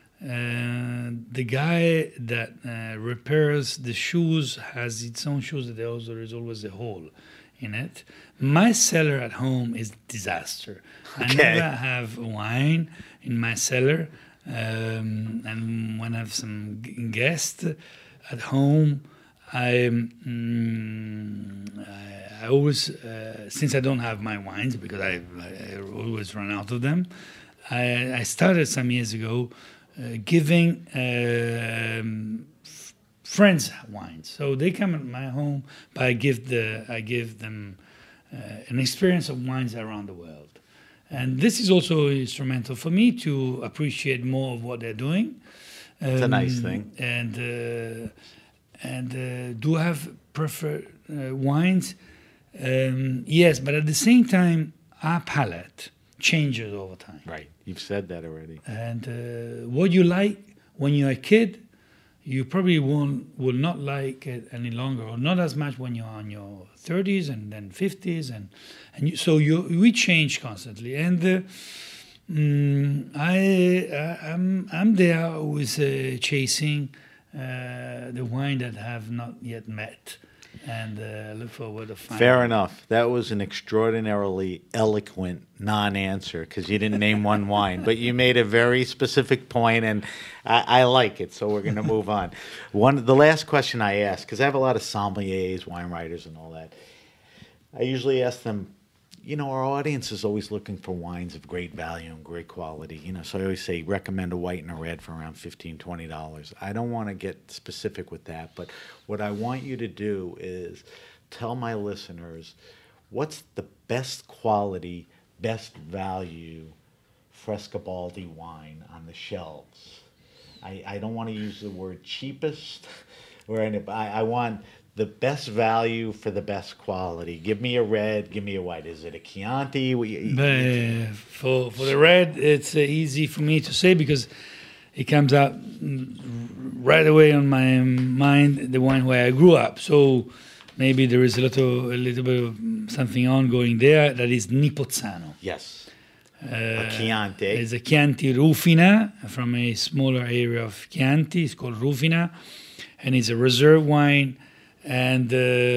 guy that repairs the shoes has its own shoes, that there is always a hole in it. My cellar at home is disaster. I never have wine in my cellar, and when I have some guests at home, I always, since I don't have my wines, because I always run out of them, I started some years ago giving friends wines. So they come at my home, but I give them an experience of wines around the world. And this is also instrumental for me to appreciate more of what they're doing. It's a nice thing. And do I have preferred wines? Yes, but at the same time, our palate changes over time. Right. You've said that already. And what you like when you're a kid, you probably will not like it any longer, or not as much when you're on your 30s and then 50s, so we change constantly. And I'm there always chasing the wine that have not yet met, and look forward to finding. Fair enough. That was an extraordinarily eloquent non-answer, because you didn't name one wine, but you made a very specific point, and I like it. So we're going to move on. The last question I ask, because I have a lot of sommeliers, wine writers, and all that. I usually ask them, our audience is always looking for wines of great value and great quality. So I always say recommend a white and a red for around $15, $20. I don't want to get specific with that, but what I want you to do is tell my listeners what's the best quality, best value Frescobaldi wine on the shelves. I don't want to use the word cheapest, I want the best value for the best quality. Give me a red, give me a white. Is it a Chianti? For the red, it's easy for me to say, because it comes out right away on my mind, the wine where I grew up. So maybe there is a little bit of something ongoing there. That is Nipozzano. Yes. A Chianti. It's a Chianti Rufina from a smaller area of Chianti. It's called Rufina, and it's a reserve wine. And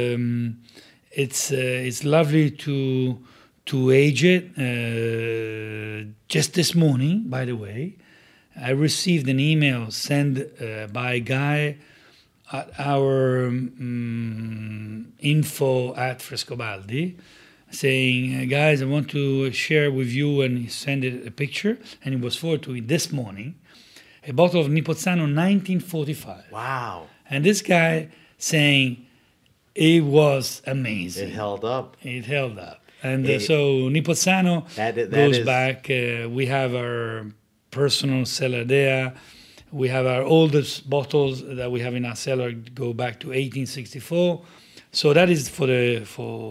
it's lovely to age it. Just this morning, by the way, I received an email sent by a guy at our info at Frescobaldi, saying, guys, I want to share with you, and he sent it a picture, and it was forwarded to me this morning, a bottle of Nipozzano 1945. Wow. And this guy saying it was amazing. It held up. It held up. And so Nipozzano goes back. We have our personal cellar there. We have our oldest bottles that we have in our cellar go back to 1864. So that is for the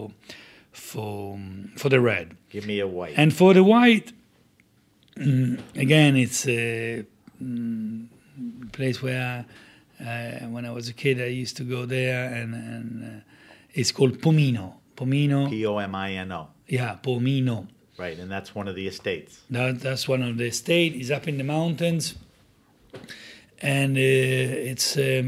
red. Give me a white. And for the white, again, it's a place where when I was a kid I used to go there, and it's called Pomino. Pomino. Pomino. Yeah, Pomino. Right, and that's one of the estates. That's one of the estates. It's up in the mountains, and it's a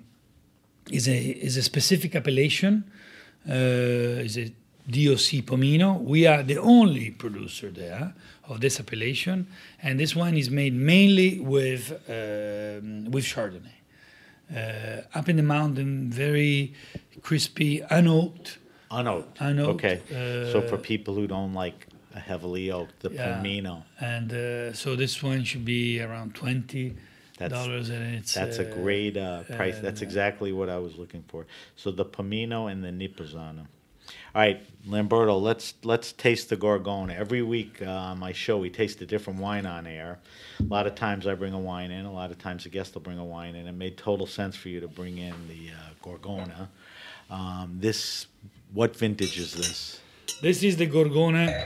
specific appellation. It's a DOC Pomino. We are the only producer there of this appellation, and this wine is made mainly with Chardonnay. Up in the mountain, very crispy, unoaked. Unoaked. Okay. So for people who don't like a heavily oaked, the Pomino. And so this one should be around $20. And that's a great price. That's exactly what I was looking for. So the Pomino and the Nipozzano. All right, Lamberto, let's taste the Gorgona. Every week on my show, we taste a different wine on air. A lot of times I bring a wine in. A lot of times a guest will bring a wine in. It made total sense for you to bring in the Gorgona. What vintage is this? This is the Gorgona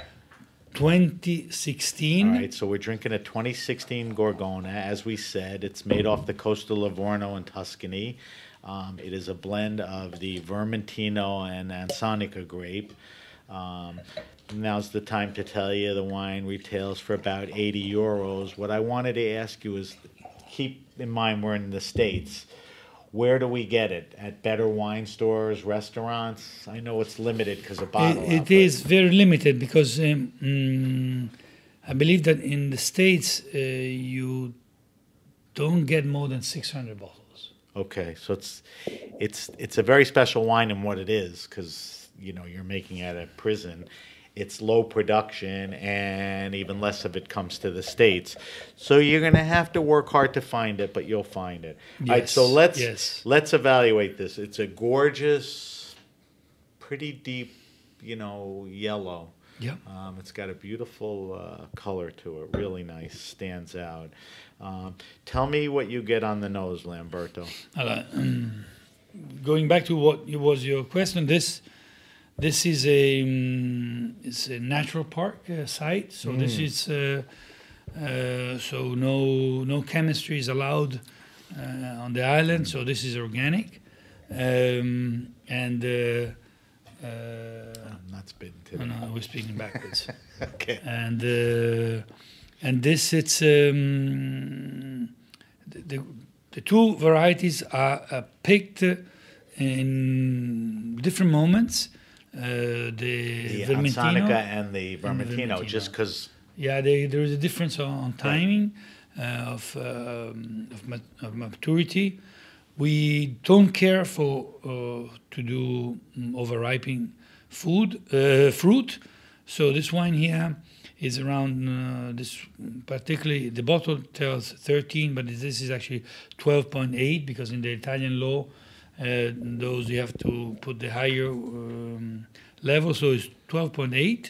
2016. All right, so we're drinking a 2016 Gorgona. As we said, it's made off the coast of Livorno in Tuscany. It is a blend of the Vermentino and Ansonica grape. Now's the time to tell you the wine retails for about €80. What I wanted to ask you is, keep in mind we're in the States. Where do we get it? At better wine stores, restaurants? I know it's limited because of bottle. It is very limited because I believe that in the States you don't get more than 600 bottles. Okay, so it's a very special wine in what it is, because you're making it at a prison. It's low production, and even less of it comes to the States. So you're going to have to work hard to find it, but you'll find it. Yes. All right, so let's evaluate this. It's a gorgeous, pretty deep, yellow. Yep. It's got a beautiful color to it. Really nice. Stands out. Tell me what you get on the nose, Lamberto. Going back to what was your question, this is a natural park site. So this is so no chemistry is allowed on the island. So this is organic, and. I'm not spitting today. No, I was speaking backwards. Okay. And this, it's the two varieties are picked in different moments. The Vermentino Ansonica and the Vermentino, just because. Yeah, there is a difference on timing of maturity. We don't care for to do overripening fruit. So this wine here is around this. Particularly, the bottle tells 13, but this is actually 12.8 because in the Italian law, those you have to put the higher level. So it's 12.8.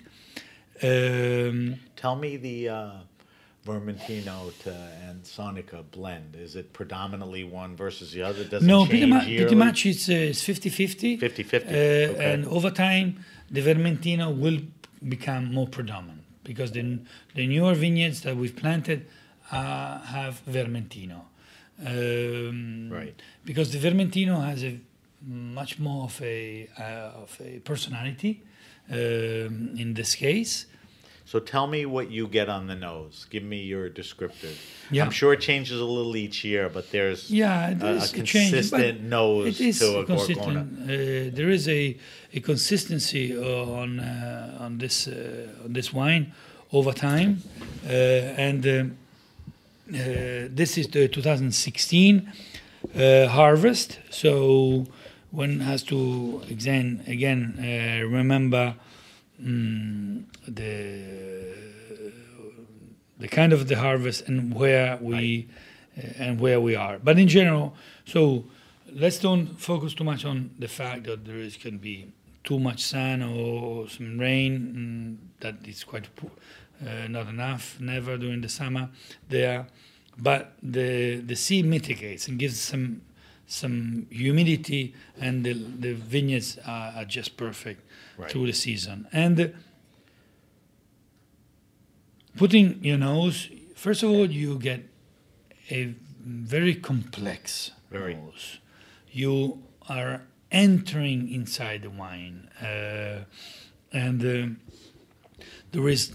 Tell me the Vermentino to Ansonica blend. Is it predominantly one versus the other? Does No, it change pretty much it's 50-50. 50-50. Okay. And over time, the Vermentino will become more predominant because the newer vineyards that we've planted have Vermentino. Right. Because the Vermentino has a much more of a personality in this case. So tell me what you get on the nose. Give me your descriptor. Yeah. I'm sure it changes a little each year, but there's a consistent nose to a Gorgona. There is a consistency on this wine over time, and this is the 2016 harvest. So one has to remember the kind of the harvest and where we and where we are. But in general, so let's don't focus too much on the fact that there can be too much sun or some rain, that is quite not enough, never during the summer there. But the sea mitigates and gives some humidity, and the vineyards are just perfect through the season. And putting your nose, first of all, you get a very complex nose. You are entering inside the wine, and there is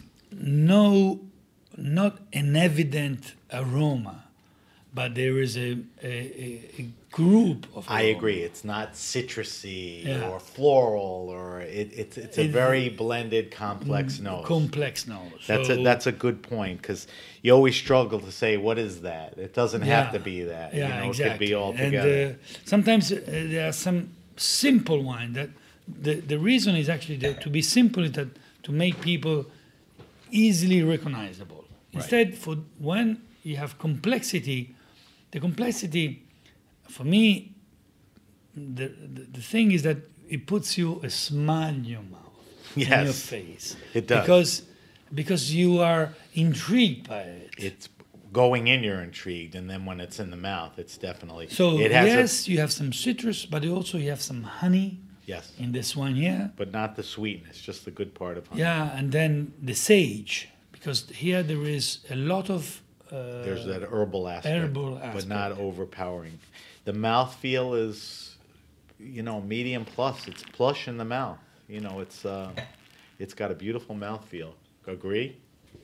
not an evident aroma, but there is a group of I aromas. agree. It's not citrusy or floral, or it's a very blended, complex nose. Complex nose. That's a good point, because you always struggle to say, what is that? It doesn't have to be that. Yeah, It could be all And together. sometimes there are some simple wine that the reason is actually to be simple is that to make people easily recognizable. Instead, for when you have complexity, the complexity, for me, the thing is that it puts you a smile in your mouth, in your face. It does. Because you are intrigued by it. It's going in, you're intrigued, and then when it's in the mouth, it's definitely... So it has yes, you have some citrus, but also you have some honey. Yes. In this one here. But not the sweetness, just the good part of honey. Yeah, and then the sage, because here there is a lot of... There's that herbal aspect, but not overpowering. The mouthfeel is, medium plus. It's plush in the mouth. It's got a beautiful mouthfeel. Agree?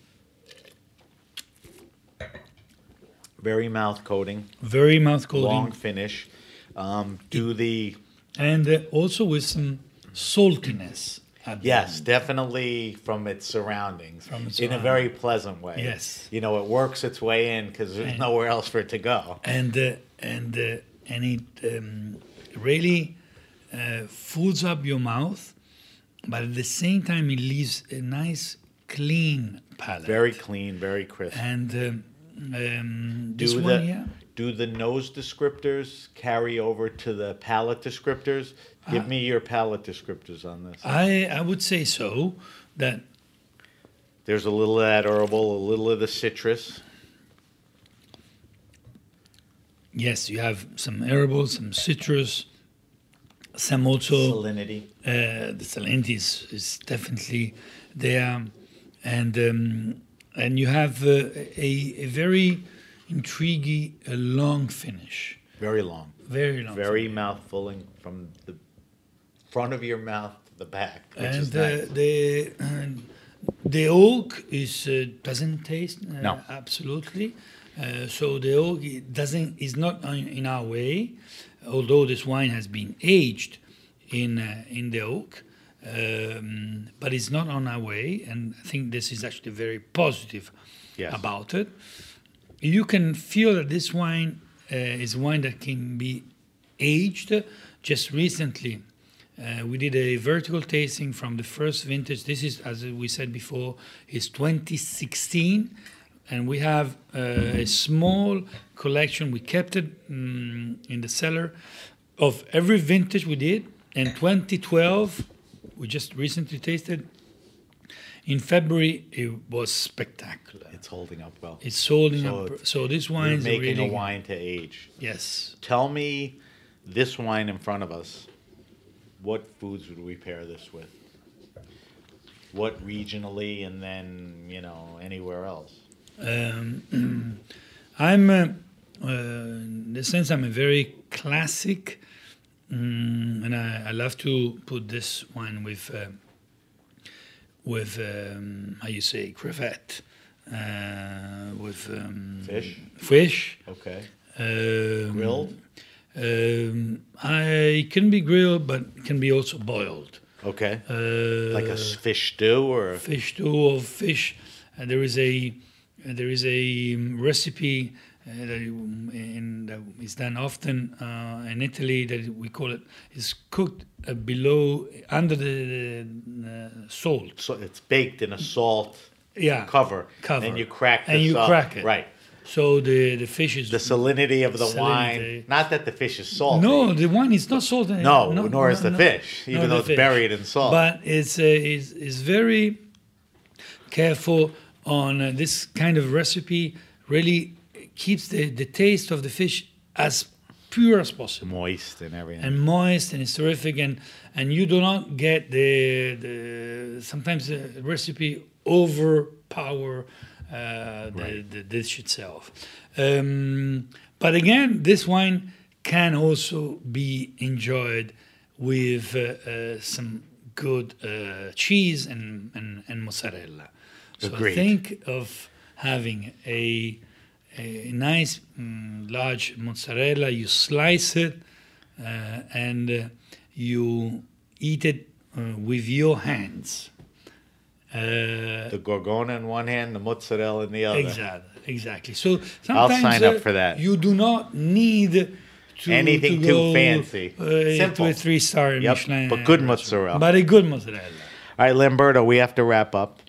Very mouth coating. Very mouth coating. Long finish. And also with some saltiness. Yes, definitely from its surroundings. In a very pleasant way. Yes. It works its way in because there's nowhere else for it to go. And it really fills up your mouth, but at the same time it leaves a nice, clean palate. Very clean, very crisp. And this one here. Do the nose descriptors carry over to the palate descriptors? Give me your palate descriptors on this. I would say so. That there's a little of that herbal, a little of the citrus. Yes, you have some herbal, some citrus, some also salinity. The salinity is definitely there, and you have a very intriguing, long finish. Very long. Very long. Very mouth-filling from the front of your mouth to the back, which and is nice. The oak doesn't taste no. Absolutely. So the oak is not in our way, although this wine has been aged in the oak, but it's not on our way, and I think this is actually very positive about it. You can feel that this wine is wine that can be aged. Just recently, we did a vertical tasting from the first vintage. This is, as we said before, is 2016. And we have a small collection. We kept it in the cellar of every vintage we did. And 2012, we just recently tasted. In February, it was spectacular. It's holding up well. It's holding up. So this wine is making really a wine to age. Yes. Tell me, this wine in front of us, what foods would we pair this with? What regionally, and then anywhere else? I'm, in the sense, I'm a very classic, and I love to put this wine with how you say, crevette, with fish. Okay. Grilled. It can be grilled, but it can be also boiled. Okay. Like a fish stew, or fish stew or fish. There is a recipe that is done often in Italy that we call it is cooked under the salt. So it's baked in a salt cover, and you crack and you up. crack it. Right. So the fish is... The salinity of the wine. Not that the fish is salty. No, the wine is not salty. No, nor is the fish, even though it's buried in salt. But it's very careful on this kind of recipe. Really keeps the taste of the fish as pure as possible. Moist and everything. And moist, and it's terrific. And you do not get sometimes the recipe overpower the dish itself. But again, this wine can also be enjoyed with some good cheese and mozzarella. So Agreed. Think of having a nice large mozzarella. You slice it and you eat it with your hands. The gorgona in one hand, the mozzarella in the other. Exactly. So I'll sometimes sign up for that. You do not need anything too fancy. Simple. To a 3-star Michelin. But good mozzarella. But a good mozzarella. All right, Lamberto, we have to wrap up.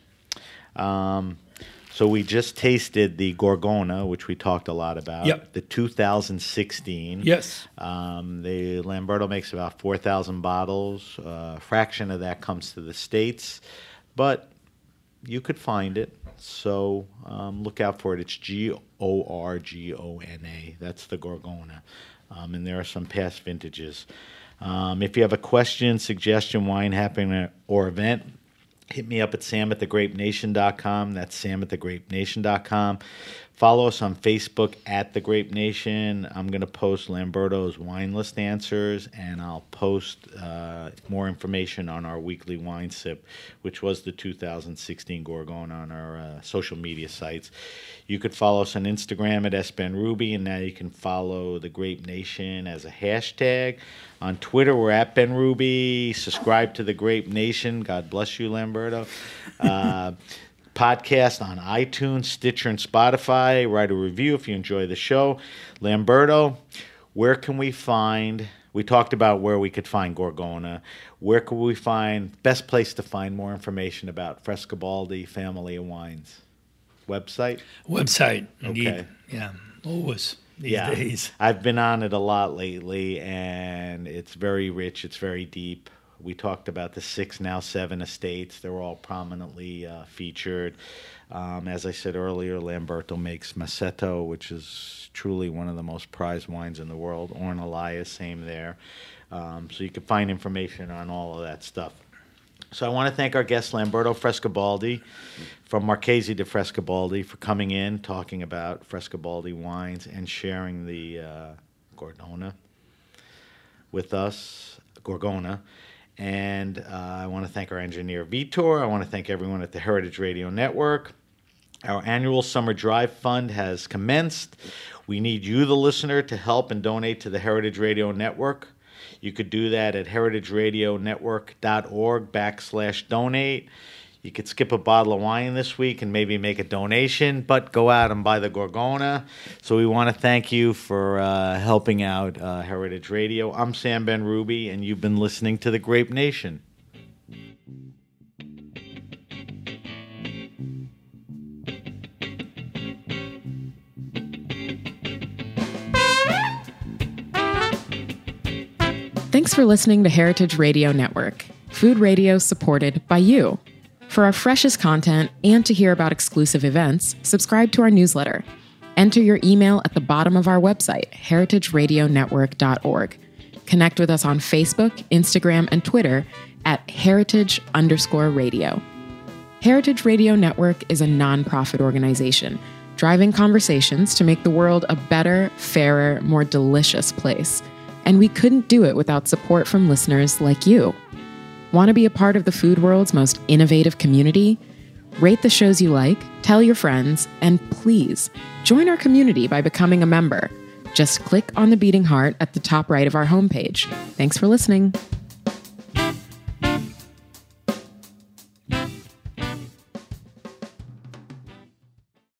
So we just tasted the Gorgona, which we talked a lot about. Yep. The 2016. Yes. The Lamberto makes about 4,000 bottles. A fraction of that comes to the States. But you could find it. So look out for it. It's Gorgona. That's the Gorgona. And there are some past vintages. If you have a question, suggestion, wine happening, or event, hit me up at sam@thegrapenation.com. That's sam@thegrapenation.com. Follow us on Facebook at The Grape Nation. I'm going to post Lamberto's wine list answers, and I'll post more information on our weekly wine sip, which was the 2016 Gorgona, on our social media sites. You could follow us on Instagram at SBenRuby, and now you can follow The Grape Nation as a hashtag. On Twitter, we're at BenRuby. Subscribe to The Grape Nation. God bless you, Lamberto. Podcast on iTunes, Stitcher, and Spotify. Write a review if you enjoy the show. Lamberto, where can we find... We talked about where we could find Gorgona. Where could we find... Best place to find more information about Frescobaldi family of wines? Website, indeed. Okay. Yeah, always these days. I've been on it a lot lately, and it's very rich. It's very deep. We talked about the 6, now 7 estates. They're all prominently featured. As I said earlier, Lamberto makes Masseto, which is truly one of the most prized wines in the world. Ornellaia, same there. So you can find information on all of that stuff. So I want to thank our guest, Lamberto Frescobaldi, from Marchesi di Frescobaldi, for coming in, talking about Frescobaldi wines, and sharing the Gorgona with us. Gorgona. And I want to thank our engineer, Vitor. I want to thank everyone at the Heritage Radio Network. Our annual Summer Drive Fund has commenced. We need you, the listener, to help and donate to the Heritage Radio Network. You could do that at heritageradionetwork.org/donate. You could skip a bottle of wine this week and maybe make a donation, but go out and buy the Gorgona. So we want to thank you for helping out Heritage Radio. I'm Sam BenRuby, and you've been listening to The Grape Nation. Thanks for listening to Heritage Radio Network, food radio supported by you. For our freshest content and to hear about exclusive events, subscribe to our newsletter. Enter your email at the bottom of our website, heritageradionetwork.org. Connect with us on Facebook, Instagram, and Twitter at heritage_radio. Heritage Radio Network is a nonprofit organization driving conversations to make the world a better, fairer, more delicious place. And we couldn't do it without support from listeners like you. Want to be a part of the food world's most innovative community? Rate the shows you like, tell your friends, and please join our community by becoming a member. Just click on the beating heart at the top right of our homepage. Thanks for listening.